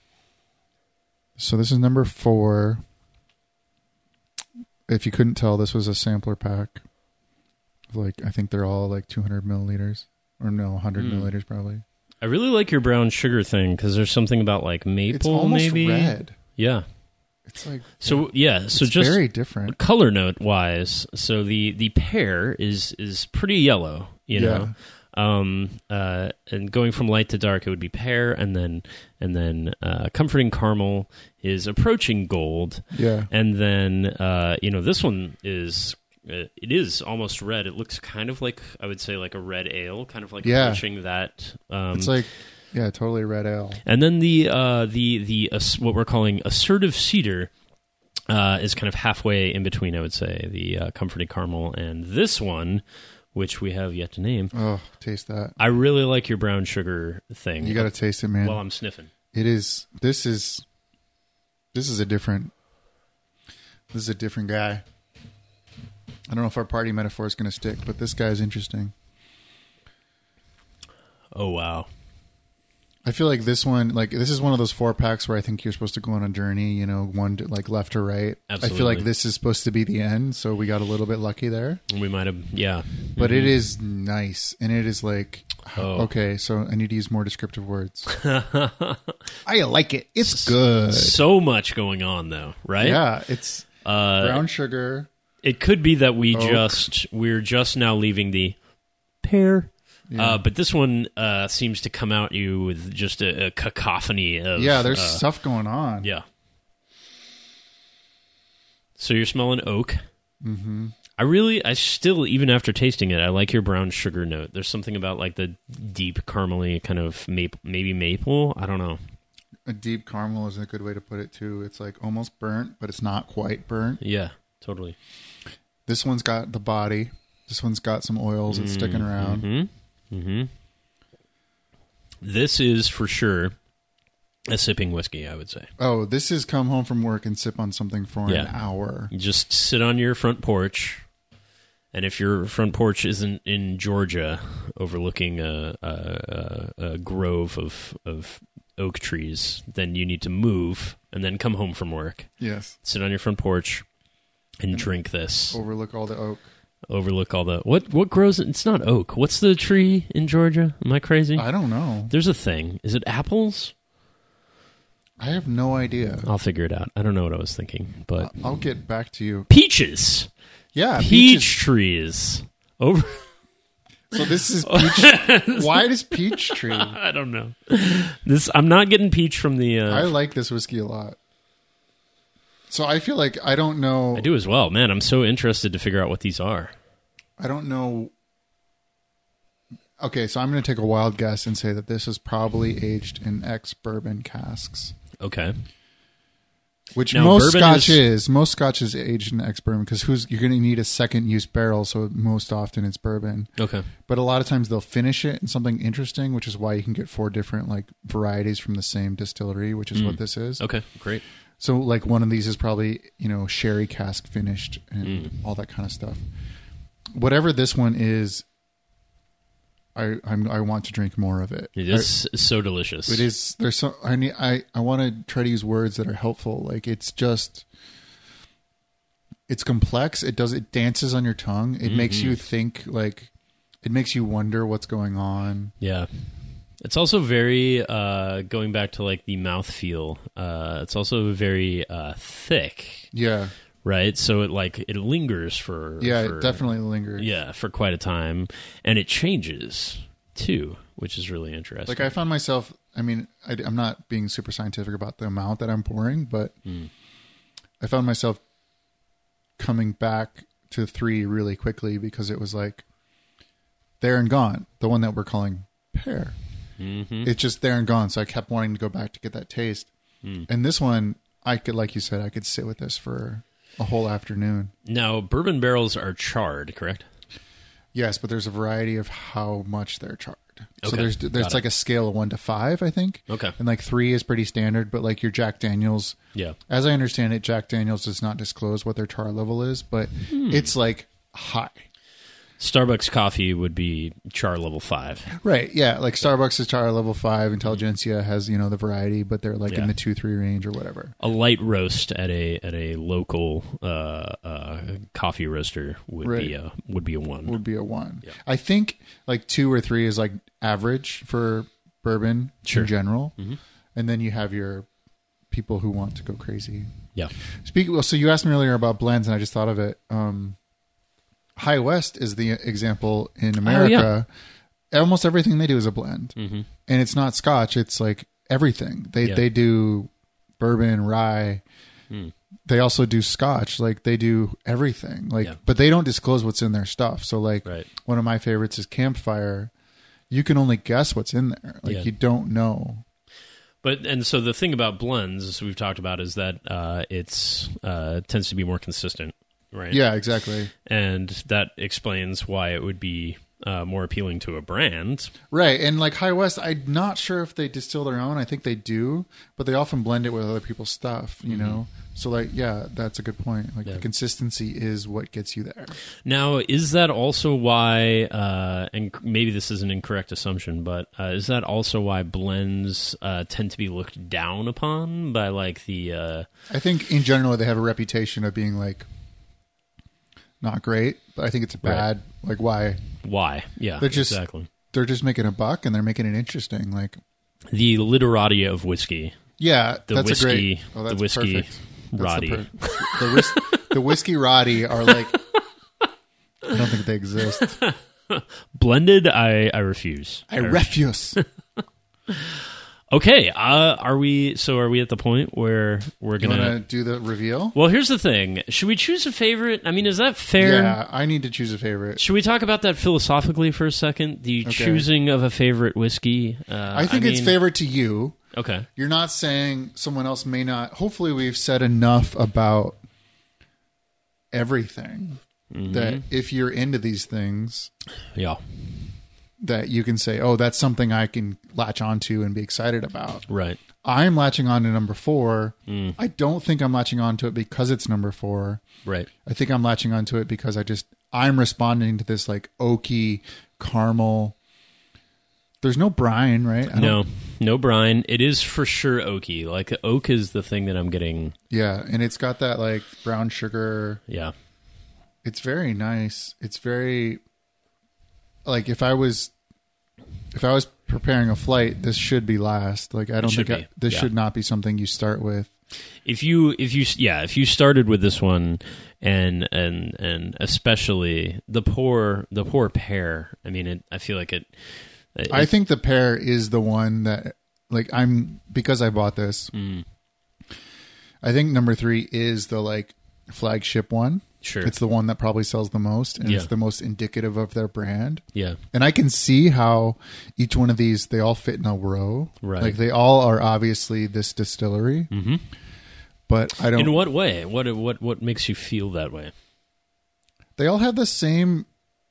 Speaker 1: So this is number four. If you couldn't tell, this was a sampler pack. like I think they're all like two hundred milliliters, or no, one hundred
Speaker 2: Mm.
Speaker 1: milliliters probably.
Speaker 2: I really like your brown sugar thing because there's something about like maple,
Speaker 1: It's almost
Speaker 2: maybe.
Speaker 1: red.
Speaker 2: Yeah.
Speaker 1: It's like
Speaker 2: So yeah. So
Speaker 1: it's
Speaker 2: just
Speaker 1: very different.
Speaker 2: color note wise, so the the pear is is pretty yellow. You know. Um, uh, and going from light to dark, it would be pear, and then and then uh, comforting caramel is approaching gold,
Speaker 1: Yeah,
Speaker 2: and then uh, you know this one is uh, it is almost red. It looks kind of like I would say like a red ale, kind of like
Speaker 1: Yeah.
Speaker 2: approaching that. Um,
Speaker 1: it's like yeah, totally red ale.
Speaker 2: and then the uh, the the uh, what we're calling assertive cedar uh, is kind of halfway in between. I would say the uh, comforting caramel and this one, which we have yet to name.
Speaker 1: Oh, taste that!
Speaker 2: I really like your brown sugar thing.
Speaker 1: You got to taste it, man.
Speaker 2: While I'm sniffing.
Speaker 1: It is. This is. This is a different. This is a different guy. I don't know if our party metaphor is going to stick, but this guy is interesting.
Speaker 2: Oh wow!
Speaker 1: I feel like this one, like this is one of those four packs where I think you're supposed to go on a journey. You know, one to, like left or right.
Speaker 2: Absolutely.
Speaker 1: I feel like this is supposed to be the end, so we got a little bit lucky there.
Speaker 2: We might have, yeah.
Speaker 1: But it is nice, and it is like,
Speaker 2: Oh.
Speaker 1: okay, so I need to use more descriptive words. I like it. It's good.
Speaker 2: So much going on, though, right?
Speaker 1: Yeah, it's
Speaker 2: Uh,
Speaker 1: brown sugar.
Speaker 2: it could be that we
Speaker 1: Oak.
Speaker 2: just we're just now leaving the pear.
Speaker 1: Yeah.
Speaker 2: Uh, but this one uh, seems to come out you with just a, a cacophony of
Speaker 1: Yeah, there's
Speaker 2: uh,
Speaker 1: stuff going on.
Speaker 2: yeah. So you're smelling oak.
Speaker 1: Mm-hmm.
Speaker 2: I really, I still, even after tasting it, I like your brown sugar note. There's something about like the deep caramely kind of maple, maybe maple. I don't know.
Speaker 1: A deep caramel is a good way to put it too. It's like almost burnt, but it's not quite burnt.
Speaker 2: Yeah, totally.
Speaker 1: This one's got the body. This one's got some oils that's sticking around.
Speaker 2: Mm-hmm. Mm-hmm. This is for sure a sipping whiskey, I would say.
Speaker 1: Oh, this is come home from work and sip on something for
Speaker 2: Yeah.
Speaker 1: an hour.
Speaker 2: You just sit on your front porch, and if your front porch isn't in Georgia, overlooking a, a, a, a grove of of oak trees, then you need to move and then come home from work.
Speaker 1: Yes.
Speaker 2: Sit on your front porch and drink this.
Speaker 1: Overlook all the oak.
Speaker 2: Overlook all the what what grows. It's not oak. What's the tree in Georgia? Am I crazy?
Speaker 1: I don't know.
Speaker 2: There's a thing. Is it apples?
Speaker 1: I have no idea.
Speaker 2: I'll figure it out. I don't know what I was thinking, but
Speaker 1: I'll get back to you.
Speaker 2: peaches,
Speaker 1: Yeah,
Speaker 2: peach
Speaker 1: peaches.
Speaker 2: trees. Over.
Speaker 1: So this is peach. Why does peach tree?
Speaker 2: I don't know. This I'm not getting peach from the. Uh,
Speaker 1: I like this whiskey a lot. So I feel like I don't know.
Speaker 2: I do as well, man. I'm so interested to figure out what these are.
Speaker 1: I don't know. Okay, so I'm going to take a wild guess and say that this is probably aged in ex-bourbon casks.
Speaker 2: Okay.
Speaker 1: Which
Speaker 2: Now,
Speaker 1: most
Speaker 2: bourbon
Speaker 1: scotch
Speaker 2: is-
Speaker 1: is. Most scotch is aged in ex-bourbon because who's you're going to need a second use barrel, so most often it's bourbon.
Speaker 2: Okay.
Speaker 1: But a lot of times they'll finish it in something interesting, which is why you can get four different like varieties from the same distillery, which is what this is.
Speaker 2: Okay. Great.
Speaker 1: So like one of these is probably, you know, sherry cask finished and
Speaker 2: Mm.
Speaker 1: all that kind of stuff. Whatever this one is, I I'm, I want to drink more of it.
Speaker 2: It is so delicious.
Speaker 1: I, it is there's so I need I I want to try to use words that are helpful. Like it's just it's complex. It does it dances on your tongue. It makes
Speaker 2: Mm-hmm.
Speaker 1: you think like it makes you wonder what's going on.
Speaker 2: Yeah. It's also very, uh, going back to like the mouthfeel, uh, it's also very uh, thick,
Speaker 1: Yeah.
Speaker 2: right? So it like, it lingers for.
Speaker 1: Yeah,
Speaker 2: for,
Speaker 1: it definitely lingers.
Speaker 2: Yeah, for quite a time. And it changes too, which is really interesting.
Speaker 1: Like I found myself, I mean, I, I'm not being super scientific about the amount that I'm pouring, but
Speaker 2: Mm.
Speaker 1: I found myself coming back to three really quickly because it was like there and gone. The one that we're calling pear.
Speaker 2: Mm-hmm.
Speaker 1: It's just there and gone. So I kept wanting to go back to get that taste.
Speaker 2: Mm.
Speaker 1: And this one, I could, like you said, I could sit with this for a whole afternoon.
Speaker 2: Now, bourbon barrels are charred, correct?
Speaker 1: Yes, but there's a variety of how much they're charred. So
Speaker 2: Okay,
Speaker 1: there's
Speaker 2: got
Speaker 1: there's
Speaker 2: it.
Speaker 1: like a scale of one to five, I think.
Speaker 2: Okay.
Speaker 1: And like three is pretty standard, but like your Jack Daniels,
Speaker 2: Yeah.
Speaker 1: as I understand it, Jack Daniels does not disclose what their char level is, but it's like high.
Speaker 2: Starbucks coffee would be char level five.
Speaker 1: Right. Yeah. Like Starbucks is char level five. Intelligentsia has, you know, the variety, but they're like
Speaker 2: Yeah.
Speaker 1: in the two, three range or whatever.
Speaker 2: A light roast at a at a local uh, uh, coffee roaster would
Speaker 1: Right.
Speaker 2: be a would be a one.
Speaker 1: Would be a one.
Speaker 2: Yeah.
Speaker 1: I think like two or three is like average for bourbon
Speaker 2: Sure.
Speaker 1: in general,
Speaker 2: Mhm.
Speaker 1: and then you have your people who want to go crazy.
Speaker 2: Yeah.
Speaker 1: Speaking, well, so you asked me earlier about blends, and I just thought of it. Um, High West is the example in America. Almost everything they do is a blend,
Speaker 2: Mm-hmm.
Speaker 1: and it's not Scotch. It's like everything they
Speaker 2: Yeah.
Speaker 1: they do bourbon, rye.
Speaker 2: Mm.
Speaker 1: They also do Scotch. Like they do everything. Like,
Speaker 2: Yeah.
Speaker 1: but they don't disclose what's in their stuff. So like,
Speaker 2: Right.
Speaker 1: one of my favorites is Campfire. You can only guess what's in there. Like
Speaker 2: Yeah.
Speaker 1: you don't know.
Speaker 2: But and so the thing about blends, as we've talked about, is that uh, it's uh, tends to be more consistent, right?
Speaker 1: Yeah, exactly.
Speaker 2: And that explains why it would be uh, more appealing to a brand.
Speaker 1: Right. And like High West, I'm not sure if they distill their own. I think they do, but they often blend it with other people's stuff, you know? So like, yeah, that's a good point. Like
Speaker 2: Yeah.
Speaker 1: the consistency is what gets you there.
Speaker 2: Now, is that also why, uh, and maybe this is an incorrect assumption, but uh, is that also why blends uh, tend to be looked down upon by like the... Uh,
Speaker 1: I think in general, they have a reputation of being like not great, but I think it's bad. Like why?
Speaker 2: why? Yeah,
Speaker 1: They're just-
Speaker 2: exactly.
Speaker 1: They're just making a buck and they're making it interesting. Like,
Speaker 2: The literati of whiskey.
Speaker 1: yeah,
Speaker 2: The
Speaker 1: that's
Speaker 2: whiskey,
Speaker 1: a great, oh, that's
Speaker 2: the whiskey
Speaker 1: perfect. That's
Speaker 2: roddy.
Speaker 1: The, per- the, whis- the whiskey roddy are like, I don't think they exist.
Speaker 2: Blended, I, I refuse.
Speaker 1: I refuse.
Speaker 2: Okay, uh, are we? So are we at the point where we're
Speaker 1: You
Speaker 2: gonna?
Speaker 1: want to do the reveal?
Speaker 2: Well, here's the thing: should we choose a favorite? I mean, is that fair?
Speaker 1: Yeah, I need to choose a favorite.
Speaker 2: Should we talk about that philosophically for a second? The
Speaker 1: Okay.
Speaker 2: choosing of a favorite whiskey. Uh,
Speaker 1: I think it's
Speaker 2: mean-
Speaker 1: favorite to you.
Speaker 2: Okay.
Speaker 1: You're not saying someone else may not. Hopefully, we've said enough about everything
Speaker 2: Mm-hmm.
Speaker 1: that if you're into these things,
Speaker 2: Yeah.
Speaker 1: that you can say, "Oh, that's something I can latch onto and be excited about."
Speaker 2: Right.
Speaker 1: I'm latching on to number four.
Speaker 2: Mm.
Speaker 1: I don't think I'm latching on to it because it's number four.
Speaker 2: Right.
Speaker 1: I think I'm latching onto it because I just I'm responding to this like oaky caramel. There's no brine, right? I
Speaker 2: No,
Speaker 1: don't-
Speaker 2: no brine. It is for sure oaky. Like oak is the thing that I'm getting.
Speaker 1: Yeah, and it's got that like brown sugar.
Speaker 2: Yeah.
Speaker 1: It's very nice. It's very like if I was if I was preparing a flight, this should be last. Like I don't
Speaker 2: should
Speaker 1: think I,
Speaker 2: be,
Speaker 1: this
Speaker 2: yeah.
Speaker 1: should not be something you start with.
Speaker 2: If you, if you, yeah, if you started with this one, and and and especially the poor, the poor pear. I mean, it. I feel like it. it
Speaker 1: I think the pear is the one that like I'm because I bought this.
Speaker 2: Mm,
Speaker 1: I think number three is the like flagship one.
Speaker 2: sure.
Speaker 1: It's the one that probably sells the most, and
Speaker 2: Yeah.
Speaker 1: it's the most indicative of their brand.
Speaker 2: Yeah.
Speaker 1: And I can see how each one of these, they all fit in a row.
Speaker 2: Right.
Speaker 1: Like they all are obviously this distillery,
Speaker 2: Mm-hmm.
Speaker 1: but I don't.
Speaker 2: In what way? What what what makes you feel that way?
Speaker 1: They all have the same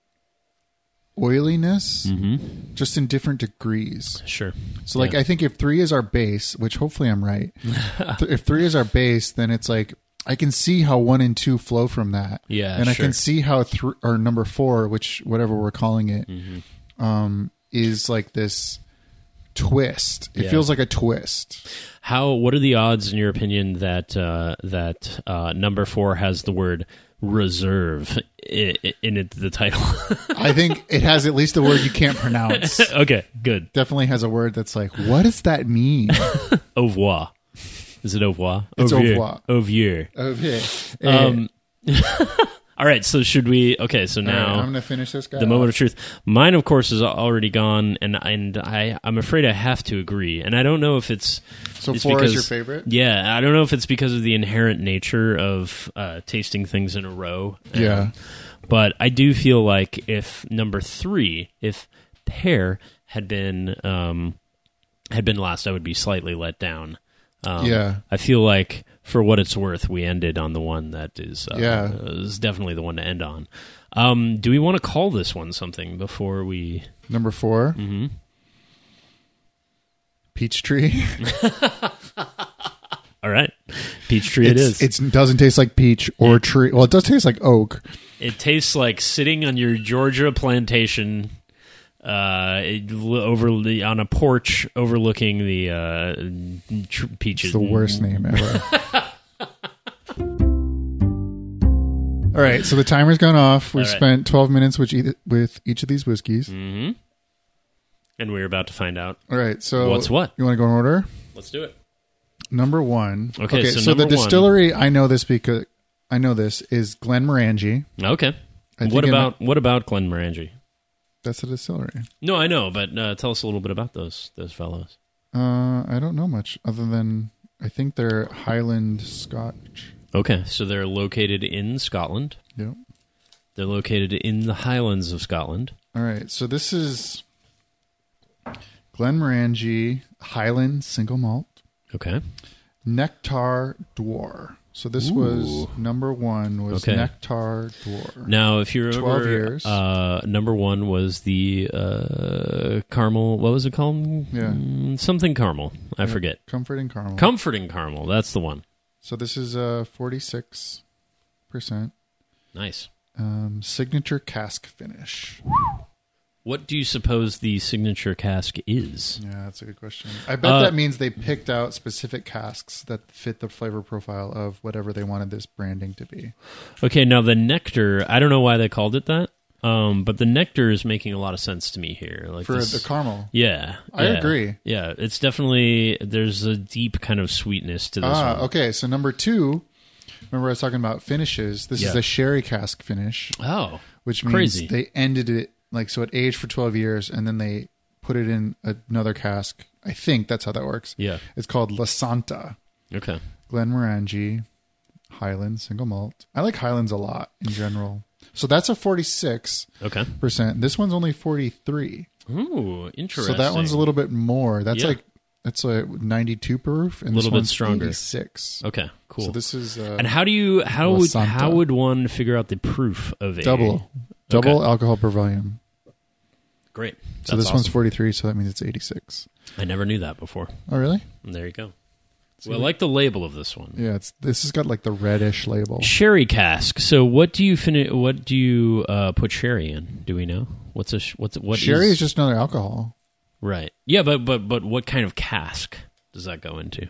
Speaker 1: oiliness,
Speaker 2: Mm-hmm.
Speaker 1: just in different degrees.
Speaker 2: Sure.
Speaker 1: So, like,
Speaker 2: Yeah.
Speaker 1: I think if three is our base, which hopefully I'm right, th- if three is our base, then it's like I can see how one and two flow from that.
Speaker 2: Yeah,
Speaker 1: and I
Speaker 2: sure.
Speaker 1: can see how three or number four, which whatever we're calling it,
Speaker 2: Mm-hmm.
Speaker 1: um, is like this twist. It
Speaker 2: Yeah.
Speaker 1: feels like a twist.
Speaker 2: How? What are the odds, in your opinion, that uh, that uh, number four has the word reserve in, in it, the title?
Speaker 1: I think it has at least a word you can't pronounce.
Speaker 2: Okay, good.
Speaker 1: Definitely has a word that's like, what does that mean?
Speaker 2: Au revoir. Is it au revoir?
Speaker 1: It's
Speaker 2: au
Speaker 1: au
Speaker 2: vieux.
Speaker 1: revoir.
Speaker 2: Au vieux.
Speaker 1: Okay.
Speaker 2: Um, all right, so should we? Okay, so
Speaker 1: All right,
Speaker 2: now
Speaker 1: I'm gonna finish this guy.
Speaker 2: the moment of truth. Mine, of course, is already gone, and and I I'm afraid I have to agree, and I don't know if it's
Speaker 1: So
Speaker 2: it's
Speaker 1: four
Speaker 2: because,
Speaker 1: is your favorite?
Speaker 2: Yeah, I don't know if it's because of the inherent nature of uh, tasting things in a row.
Speaker 1: Yeah.
Speaker 2: Um, but I do feel like if number three, if pear had been um, had been last, I would be slightly let down. Um,
Speaker 1: Yeah.
Speaker 2: I feel like for what it's worth, we ended on the one that is uh,
Speaker 1: Yeah.
Speaker 2: is definitely the one to end on. Um, do we want to call this one something before we?
Speaker 1: Number four,
Speaker 2: Mm-hmm.
Speaker 1: peach tree.
Speaker 2: All right, peach tree. It is.
Speaker 1: It doesn't taste like peach or tree. Well, it does taste like oak.
Speaker 2: It tastes like sitting on your Georgia plantation, uh, it- over the, on a porch overlooking the uh, tr- peaches.
Speaker 1: It's the worst name ever. All right, so the timer's gone off. We've
Speaker 2: All right.
Speaker 1: spent twelve minutes with each, with each of these whiskeys.
Speaker 2: Mm-hmm. And we're about to find out.
Speaker 1: All right, so
Speaker 2: What's what?
Speaker 1: You want to go in order?
Speaker 2: Let's do it.
Speaker 1: Number one.
Speaker 2: Okay, so
Speaker 1: so,
Speaker 2: number
Speaker 1: the
Speaker 2: one-
Speaker 1: distillery, I know this because I know this is Glenmorangie.
Speaker 2: Okay.
Speaker 1: I
Speaker 2: What
Speaker 1: think it
Speaker 2: about what about Glenmorangie?
Speaker 1: That's a distillery.
Speaker 2: No, I know, but uh, tell us a little bit about those those fellows.
Speaker 1: Uh, I don't know much other than I think they're Highland Scotch.
Speaker 2: Okay, so they're located in Scotland.
Speaker 1: Yep.
Speaker 2: They're located in the Highlands of Scotland.
Speaker 1: All right, so this is Glenmorangie Highland Single Malt
Speaker 2: Okay.
Speaker 1: Nectar Dwar. So this was
Speaker 2: Ooh.
Speaker 1: number one was
Speaker 2: Okay.
Speaker 1: Nectar Dwar.
Speaker 2: Now, if you remember,
Speaker 1: twelve years.
Speaker 2: Uh, number one was the uh, caramel. What was it called?
Speaker 1: Yeah.
Speaker 2: Mm, something caramel. I
Speaker 1: Yeah,
Speaker 2: forget.
Speaker 1: Comforting Caramel.
Speaker 2: Comforting caramel. That's the one.
Speaker 1: So this is uh forty-six percent
Speaker 2: Nice.
Speaker 1: um, signature cask finish.
Speaker 2: What do you suppose the signature cask is?
Speaker 1: Yeah, that's a good question. I bet
Speaker 2: Uh,
Speaker 1: that means they picked out specific casks that fit the flavor profile of whatever they wanted this branding to be.
Speaker 2: Okay, now the nectar. I don't know why they called it that, um, but the nectar is making a lot of sense to me here. Like
Speaker 1: For
Speaker 2: this-
Speaker 1: the caramel.
Speaker 2: yeah,
Speaker 1: I
Speaker 2: yeah.
Speaker 1: agree.
Speaker 2: Yeah, it's definitely there's a deep kind of sweetness to this
Speaker 1: Ah,
Speaker 2: one.
Speaker 1: okay. So number two, remember I was talking about finishes. This
Speaker 2: Yeah.
Speaker 1: is the sherry cask finish,
Speaker 2: Oh,
Speaker 1: which means
Speaker 2: crazy.
Speaker 1: they ended it like so it aged for twelve years and then they put it in another cask. I think that's how that works.
Speaker 2: Yeah.
Speaker 1: It's called La Santa.
Speaker 2: Okay.
Speaker 1: Glenmorangie Highland single malt. I like Highlands a lot in general. So that's a forty-six
Speaker 2: Okay.
Speaker 1: percent. This one's only forty-three.
Speaker 2: Ooh, interesting.
Speaker 1: So that one's a little bit more. That's
Speaker 2: Yeah.
Speaker 1: like that's like ninety-two proof and
Speaker 2: A little
Speaker 1: this
Speaker 2: bit
Speaker 1: one's
Speaker 2: stronger.
Speaker 1: eighty-six.
Speaker 2: Okay, cool.
Speaker 1: So this is uh,
Speaker 2: and how do you how
Speaker 1: La
Speaker 2: would
Speaker 1: Santa.
Speaker 2: how would one figure out the proof of a
Speaker 1: double double
Speaker 2: Okay.
Speaker 1: alcohol per volume.
Speaker 2: Great.
Speaker 1: So
Speaker 2: That's
Speaker 1: this one's
Speaker 2: awesome.
Speaker 1: forty-three, so that means it's eighty-six.
Speaker 2: I never knew that before.
Speaker 1: Oh, really?
Speaker 2: And there you go.
Speaker 1: See
Speaker 2: Well, I
Speaker 1: that?
Speaker 2: like the label of this one.
Speaker 1: Yeah, it's this has got like the reddish label.
Speaker 2: Sherry cask. So, what do you fini- What do you uh, put sherry in? Do we know? What's a sh- what's what
Speaker 1: Sherry
Speaker 2: is,
Speaker 1: is just another alcohol.
Speaker 2: right? Yeah, but but but what kind of cask does that go into?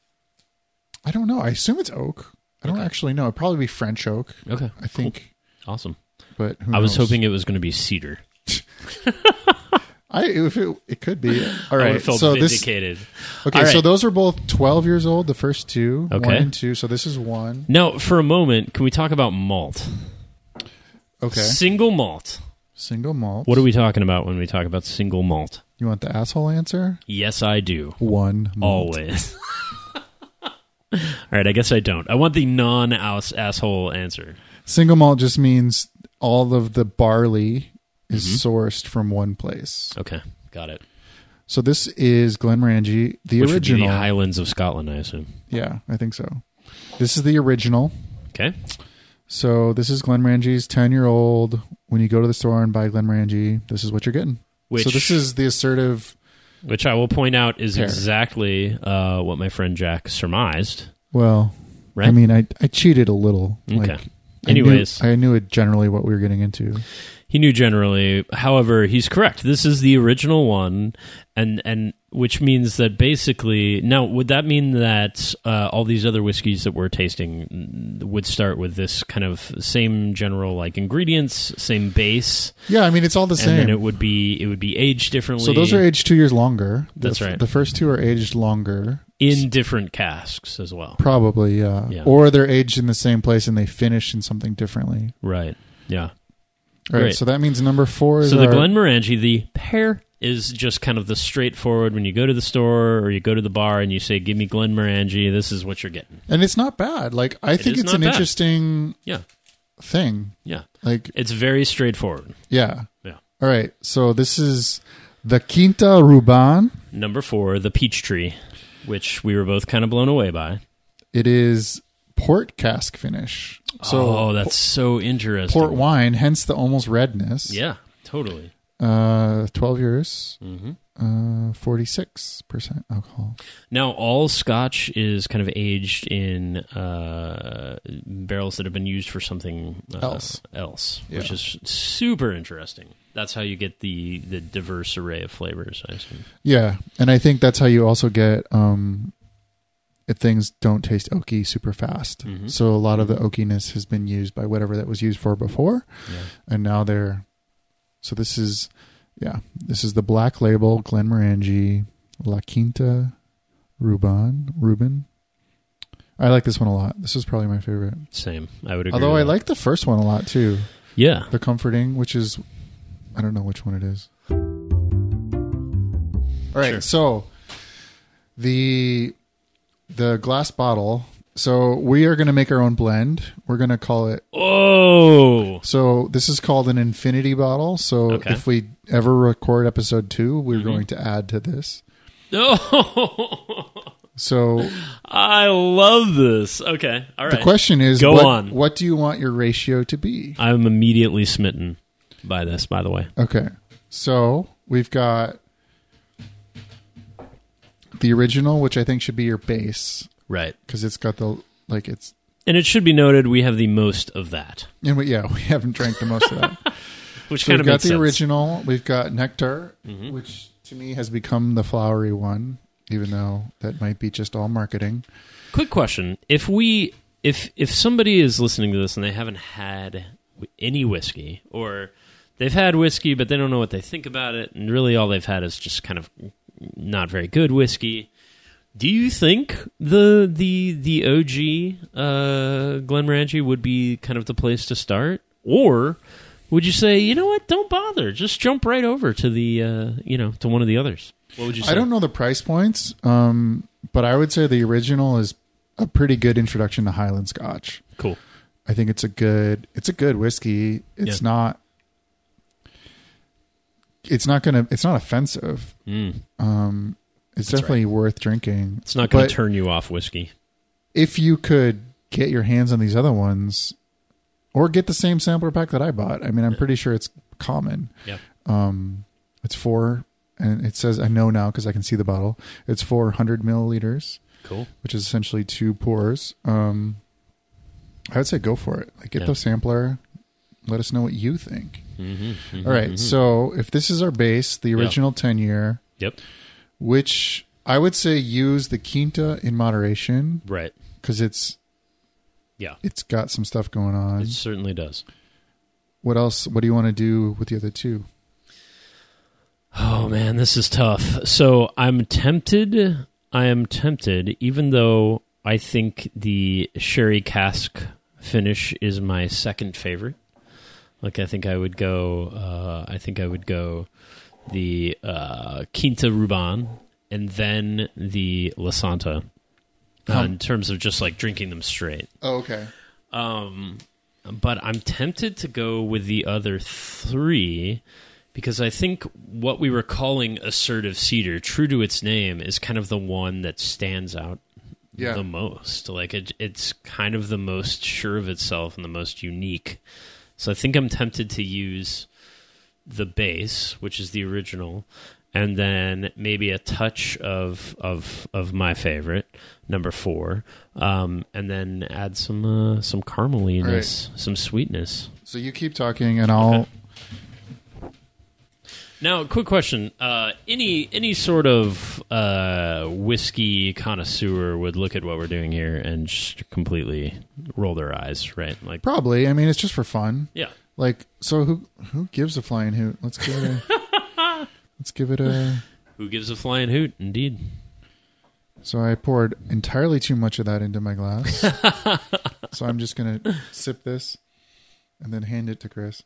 Speaker 1: I don't know. I assume it's oak. I don't
Speaker 2: Okay.
Speaker 1: actually know. It'd probably be French oak.
Speaker 2: Okay,
Speaker 1: I think,
Speaker 2: awesome.
Speaker 1: but who
Speaker 2: I was
Speaker 1: knows?
Speaker 2: hoping it was going to be cedar.
Speaker 1: I if it, it could be. All
Speaker 2: I would
Speaker 1: right.
Speaker 2: have felt
Speaker 1: So this
Speaker 2: vindicated.
Speaker 1: okay.
Speaker 2: All
Speaker 1: So
Speaker 2: right.
Speaker 1: those are both twelve years old. The first two,
Speaker 2: Okay.
Speaker 1: one and two. So this is one.
Speaker 2: Now, for a moment, can we talk about malt?
Speaker 1: Okay.
Speaker 2: Single malt.
Speaker 1: Single malt.
Speaker 2: What are we talking about when we talk about single malt?
Speaker 1: You want the asshole answer?
Speaker 2: Yes, I do.
Speaker 1: One. Malt.
Speaker 2: Always. All right, I guess I don't. I want the non-asshole answer.
Speaker 1: Single malt just means all of the barley is
Speaker 2: Mm-hmm.
Speaker 1: sourced from one place.
Speaker 2: Okay, got it.
Speaker 1: So this is Glenmorangie, the
Speaker 2: Which would be
Speaker 1: original.
Speaker 2: the Highlands of Scotland, I assume.
Speaker 1: Yeah, I think so. This is the original.
Speaker 2: Okay.
Speaker 1: So this is Glenmorangie's ten-year-old. When you go to the store and buy Glenmorangie, this is what you're getting.
Speaker 2: Which,
Speaker 1: so this is the assertive.
Speaker 2: which I will point out is
Speaker 1: Pear.
Speaker 2: exactly uh, what my friend Jack surmised.
Speaker 1: Well,
Speaker 2: Right?
Speaker 1: I mean, I I cheated a little.
Speaker 2: Okay.
Speaker 1: Like, I knew-
Speaker 2: Anyways.
Speaker 1: I knew it generally what we were getting into.
Speaker 2: He knew generally. However, he's correct. This is the original one, and and which means that basically now would that mean that uh, all these other whiskeys that we're tasting would start with this kind of same general like ingredients, same base,
Speaker 1: Yeah, I mean, it's all the
Speaker 2: and
Speaker 1: same.
Speaker 2: then it would be it would be aged differently.
Speaker 1: So those are aged two years longer. The
Speaker 2: That's
Speaker 1: f-
Speaker 2: right.
Speaker 1: The first two are aged longer.
Speaker 2: in different casks as well.
Speaker 1: Probably, yeah.
Speaker 2: Yeah.
Speaker 1: Or they're aged in the same place and they finish in something differently.
Speaker 2: Right. Yeah.
Speaker 1: All right,
Speaker 2: Great.
Speaker 1: so that means number four is
Speaker 2: So the
Speaker 1: our-
Speaker 2: Glenmorangie, the pear is just kind of the straightforward. When you go to the store or you go to the bar and you say, "Give me Glenmorangie," this is what you're getting.
Speaker 1: and it's not bad. Like I think
Speaker 2: is
Speaker 1: it's
Speaker 2: not
Speaker 1: an
Speaker 2: bad.
Speaker 1: interesting
Speaker 2: Yeah.
Speaker 1: thing.
Speaker 2: Yeah.
Speaker 1: Like
Speaker 2: It's very straightforward.
Speaker 1: yeah.
Speaker 2: Yeah.
Speaker 1: All right, so this is the Quinta Ruban.
Speaker 2: Number four, the peach tree, which we were both kind of blown away by.
Speaker 1: It is port cask finish. So
Speaker 2: oh, that's so interesting.
Speaker 1: port wine, hence the almost redness.
Speaker 2: Yeah, totally.
Speaker 1: Uh, twelve years,
Speaker 2: hmm
Speaker 1: uh, forty-six percent alcohol.
Speaker 2: Now, all Scotch is kind of aged in uh, barrels that have been used for something uh,
Speaker 1: Else.
Speaker 2: else,
Speaker 1: Yeah.
Speaker 2: which is super interesting. That's how you get the, the diverse array of flavors, I assume.
Speaker 1: Yeah, and I think that's how you also get um, it, things don't taste oaky super fast.
Speaker 2: Mm-hmm.
Speaker 1: So a lot of the oakiness has been used by whatever that was used for before.
Speaker 2: Yeah.
Speaker 1: And now they're, so this is, yeah, this is the Black Label Glenmorangie La Quinta Ruban. Ruben. I like this one a lot. This is probably my favorite.
Speaker 2: Same. I would agree.
Speaker 1: Although
Speaker 2: with
Speaker 1: I
Speaker 2: that.
Speaker 1: like the first one a lot too.
Speaker 2: Yeah.
Speaker 1: The Comforting, which is, I don't know which one it is. All right.
Speaker 2: Sure.
Speaker 1: So the, the glass bottle. So we are going to make our own blend. We're going to call it.
Speaker 2: Oh.
Speaker 1: So this is called an infinity bottle. So
Speaker 2: Okay.
Speaker 1: if we ever record episode two, we're
Speaker 2: Mm-hmm.
Speaker 1: going to add to this.
Speaker 2: No.
Speaker 1: So
Speaker 2: I love this. Okay. All right.
Speaker 1: the question is,
Speaker 2: Go
Speaker 1: what,
Speaker 2: on.
Speaker 1: what do you want your ratio to be?
Speaker 2: I'm immediately smitten by this, by the way.
Speaker 1: Okay. So we've got the original, which I think should be your base
Speaker 2: Right.
Speaker 1: because it's got the, like it's,
Speaker 2: And it should be noted we have the most of that,
Speaker 1: and we, yeah, we haven't drank the most of that.
Speaker 2: which
Speaker 1: So
Speaker 2: kind
Speaker 1: we've
Speaker 2: of
Speaker 1: got
Speaker 2: makes
Speaker 1: the
Speaker 2: sense.
Speaker 1: original. We've got Nectar,
Speaker 2: Mhm.
Speaker 1: which to me has become the flowery one, even though that might be just all marketing.
Speaker 2: Quick question: If we, if if somebody is listening to this and they haven't had any whiskey, or they've had whiskey but they don't know what they think about it, and really all they've had is just kind of not very good whiskey, do you think the the the O G uh, Glenmorangie would be kind of the place to start, or would you say, you know what, don't bother, just jump right over to the uh, you know to one of the others? What would you say?
Speaker 1: I don't know the price points, um, but I would say the original is a pretty good introduction to Highland Scotch.
Speaker 2: Cool.
Speaker 1: I think it's a good it's a good whiskey. It's
Speaker 2: Yeah.
Speaker 1: not it's not gonna it's not offensive.
Speaker 2: Mm.
Speaker 1: Um, it's
Speaker 2: That's
Speaker 1: definitely worth drinking.
Speaker 2: It's not going
Speaker 1: But
Speaker 2: to turn you off whiskey.
Speaker 1: if you could get your hands on these other ones, or get the same sampler pack that I bought, I mean, I'm pretty sure it's common.
Speaker 2: Yeah.
Speaker 1: Um, it's four, and it says I know now because I can see the bottle. It's four hundred milliliters,
Speaker 2: Cool.
Speaker 1: which is essentially two pours. Um, I would say go for it. Like, get
Speaker 2: Yeah.
Speaker 1: the sampler. Let us know what you think.
Speaker 2: Mm-hmm, mm-hmm,
Speaker 1: All right.
Speaker 2: mm-hmm.
Speaker 1: So if this is our base, the original ten year,
Speaker 2: Yep.
Speaker 1: which I would say use the Quinta in moderation
Speaker 2: Right.
Speaker 1: because it's
Speaker 2: Yeah.
Speaker 1: it's got some stuff going on.
Speaker 2: It certainly does.
Speaker 1: What else? What do you want to do with the other two?
Speaker 2: Oh man, this is tough. So I'm tempted. I am tempted, even though I think the sherry cask finish is my second favorite. Like I think I would go. Uh, I think I would go the uh, Quinta Ruban and then the La Santa. Uh,
Speaker 1: Um,
Speaker 2: in terms of just like drinking them straight.
Speaker 1: Oh, okay.
Speaker 2: Um, but I'm tempted to go with the other three because I think what we were calling assertive cedar, true to its name, is kind of the one that stands out
Speaker 1: Yeah.
Speaker 2: the most. Like it, it's kind of the most sure of itself and the most unique. So I think I'm tempted to use the base, which is the original, and then maybe a touch of of of my favorite, number four, um, and then add some uh, some carameliness, some sweetness.
Speaker 1: So you keep talking, and I'll.
Speaker 2: Now, quick question: uh, any any sort of uh, whiskey connoisseur would look at what we're doing here and just completely roll their eyes, right? Like,
Speaker 1: Probably. I mean, it's just for fun.
Speaker 2: yeah,
Speaker 1: Like, so who who gives a flying hoot? Let's give it a. let's give it a.
Speaker 2: who gives a flying hoot? Indeed.
Speaker 1: So I poured entirely too much of that into my glass. So I'm just gonna sip this, and then hand it to Chris.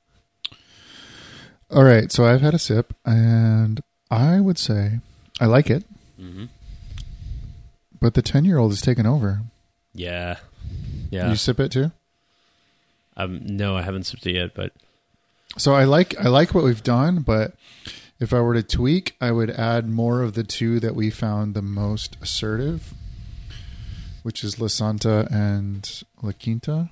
Speaker 1: All right. So I've had a sip, and I would say I like it,
Speaker 2: Mm-hmm.
Speaker 1: but the ten-year-old is taken over.
Speaker 2: Yeah,
Speaker 1: Did
Speaker 2: yeah.
Speaker 1: you sip it too?
Speaker 2: Um, no, I haven't sipped it yet, but
Speaker 1: So I like I like what we've done, but if I were to tweak, I would add more of the two that we found the most assertive, which is La Santa and La Quinta.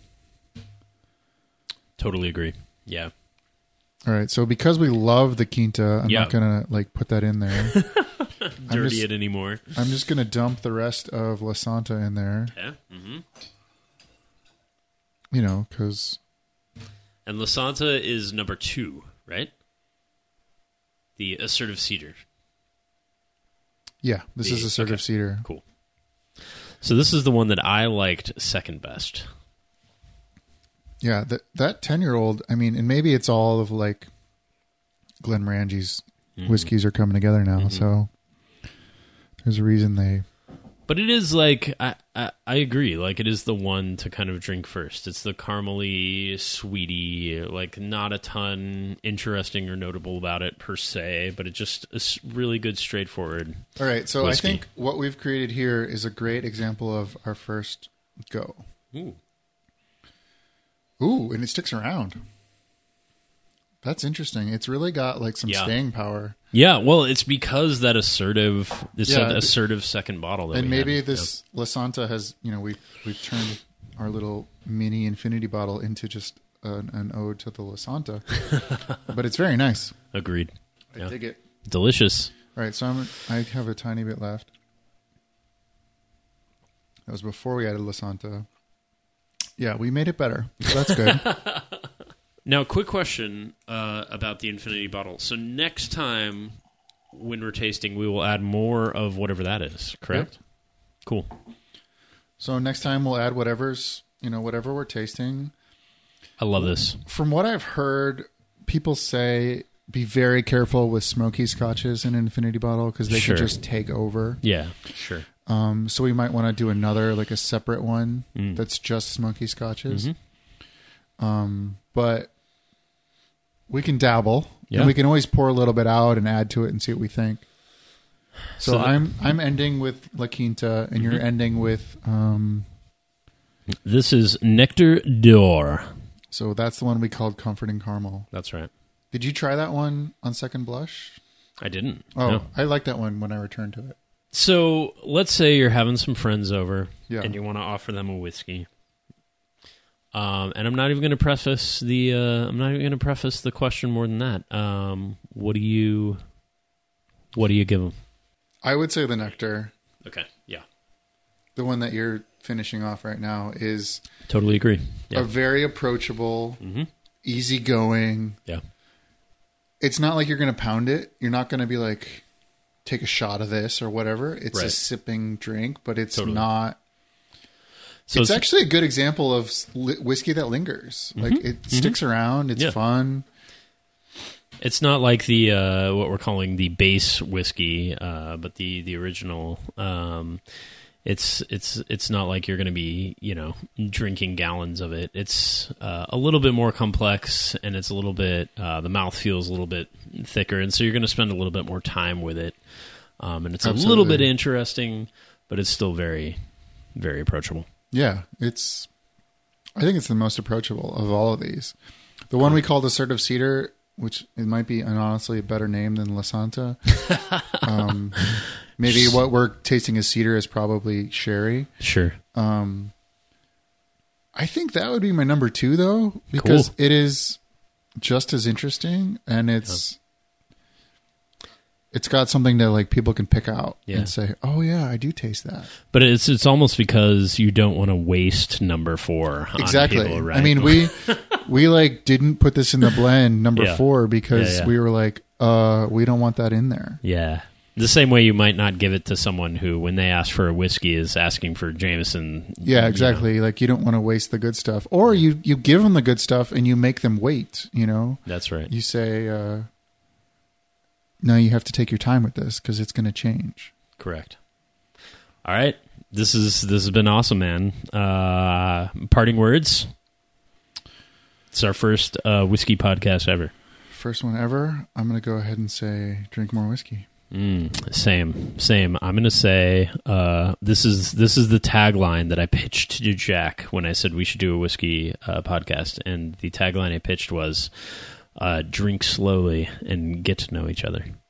Speaker 2: totally agree. Yeah.
Speaker 1: All right, so because we love the Quinta, I'm
Speaker 2: Yeah.
Speaker 1: not gonna like put that in there.
Speaker 2: Dirty
Speaker 1: just-
Speaker 2: it anymore.
Speaker 1: I'm just gonna dump the rest of La Santa in there,
Speaker 2: Yeah. Mm-hmm.
Speaker 1: you know, because
Speaker 2: And La Santa is number two, right? The assertive cedar.
Speaker 1: yeah, this
Speaker 2: The-
Speaker 1: is assertive
Speaker 2: okay.
Speaker 1: cedar.
Speaker 2: Cool. So this is the one that I liked second best.
Speaker 1: Yeah, that that ten-year-old, I mean, and maybe it's all of like Glenmorangie's mm-hmm. whiskeys are coming together now, mm-hmm. so there's a reason they...
Speaker 2: But it is like, I, I I agree, like it is the one to kind of drink first. It's the caramely, sweetie, like not a ton interesting or notable about it per se, but it just is really good, straightforward
Speaker 1: All right, so
Speaker 2: whiskey.
Speaker 1: I think what we've created here is a great example of our first go.
Speaker 2: Ooh.
Speaker 1: Ooh, and it sticks around. That's interesting. It's really got like some
Speaker 2: yeah.
Speaker 1: staying power.
Speaker 2: Yeah, well, it's because that assertive, this
Speaker 1: Yeah,
Speaker 2: assertive second bottle. That
Speaker 1: and
Speaker 2: we
Speaker 1: maybe
Speaker 2: had.
Speaker 1: this yep. La Santa has, you know, we've we've turned our little mini infinity bottle into just an, an ode to the La Santa. But it's very nice.
Speaker 2: Agreed.
Speaker 1: I
Speaker 2: yeah.
Speaker 1: dig it.
Speaker 2: Delicious.
Speaker 1: All right, so I'm, I have a tiny bit left. That was before we added La Santa. Yeah, we made it better. So that's good.
Speaker 2: Now, quick question uh, about the infinity bottle. So next time when we're tasting, we will add more of whatever that is, correct? Yep. Cool.
Speaker 1: So next time we'll add whatever's, you know, whatever we're tasting.
Speaker 2: I love this.
Speaker 1: From what I've heard, people say be very careful with smoky scotches in an infinity bottle because they
Speaker 2: sure.
Speaker 1: can just take over.
Speaker 2: Yeah, sure.
Speaker 1: Um, so we might want to do another, like a separate one
Speaker 2: mm.
Speaker 1: that's just smoky scotches.
Speaker 2: Mm-hmm.
Speaker 1: Um, but we can dabble,
Speaker 2: yeah.
Speaker 1: and we can always pour a little bit out and add to it and see what we think. So, so that, I'm I'm ending with La Quinta, and mm-hmm. you're ending with. Um,
Speaker 2: this is Nectar d'Or.
Speaker 1: So that's the one we called Comforting Caramel.
Speaker 2: That's right.
Speaker 1: Did you try that one on second blush?
Speaker 2: I didn't.
Speaker 1: Oh,
Speaker 2: no.
Speaker 1: I like that one when I returned to it.
Speaker 2: So let's say you're having some friends over,
Speaker 1: yeah.
Speaker 2: and you want to offer them a whiskey. Um, and I'm not even going to preface the uh, I'm not even going to preface the question more than that. Um, what do you what do you give them?
Speaker 1: I would say the Nectar.
Speaker 2: Okay, yeah.
Speaker 1: The one that you're finishing off right now is
Speaker 2: totally agree. Yeah.
Speaker 1: A very approachable,
Speaker 2: mm-hmm.
Speaker 1: easygoing.
Speaker 2: Yeah.
Speaker 1: It's not like you're going to pound it. You're not going to be like take a shot of this or whatever. It's
Speaker 2: right.
Speaker 1: a sipping drink, but it's
Speaker 2: totally.
Speaker 1: not.
Speaker 2: So
Speaker 1: it's,
Speaker 2: it's
Speaker 1: actually a good example of li- whiskey that lingers. Mm-hmm. Like it mm-hmm. sticks around. It's
Speaker 2: yeah.
Speaker 1: fun.
Speaker 2: It's not like the uh, what we're calling the base whiskey, uh, but the the original. Um, it's it's it's not like you're going to be you know drinking gallons of it. It's uh, a little bit more complex, and it's a little bit uh, the mouth feels a little bit thicker, and so you're going to spend a little bit more time with it. Um, and it's Absolutely. a little bit interesting, but it's still very very approachable.
Speaker 1: Yeah, it's. I think it's the most approachable of all of these. The one we called Assertive Cedar, which it might be an honestly a better name than La Santa. um, maybe what we're tasting as cedar is probably sherry.
Speaker 2: Sure.
Speaker 1: Um, I think that would be my number two, though, because cool. it is just as interesting, and it's. Yeah. It's got something that like people can pick out yeah. and say, "Oh yeah, I do taste that."
Speaker 2: But it's it's almost because you don't want to waste number four. On
Speaker 1: exactly.
Speaker 2: People, right?
Speaker 1: I mean, we we like didn't put this in the blend number yeah. four because yeah, yeah. we were like, "Uh, we don't want that in there."
Speaker 2: Yeah, the same way you might not give it to someone who, when they ask for a whiskey, is asking for Jameson.
Speaker 1: Yeah, exactly. You know. Like you don't want to waste the good stuff, or you you give them the good stuff and you make them wait. You know,
Speaker 2: that's right.
Speaker 1: You say. Uh, No, you have to take your time with this because it's going to change.
Speaker 2: Correct. All right, this is this has been awesome, man. Uh, parting words. It's our first uh, whiskey podcast ever.
Speaker 1: First one ever. I'm going to go ahead and say, drink more whiskey.
Speaker 2: Mm, same, same. I'm going to say uh, this is this is the tagline that I pitched to Jack when I said we should do a whiskey uh, podcast, and the tagline I pitched was. Uh, drink slowly and get to know each other.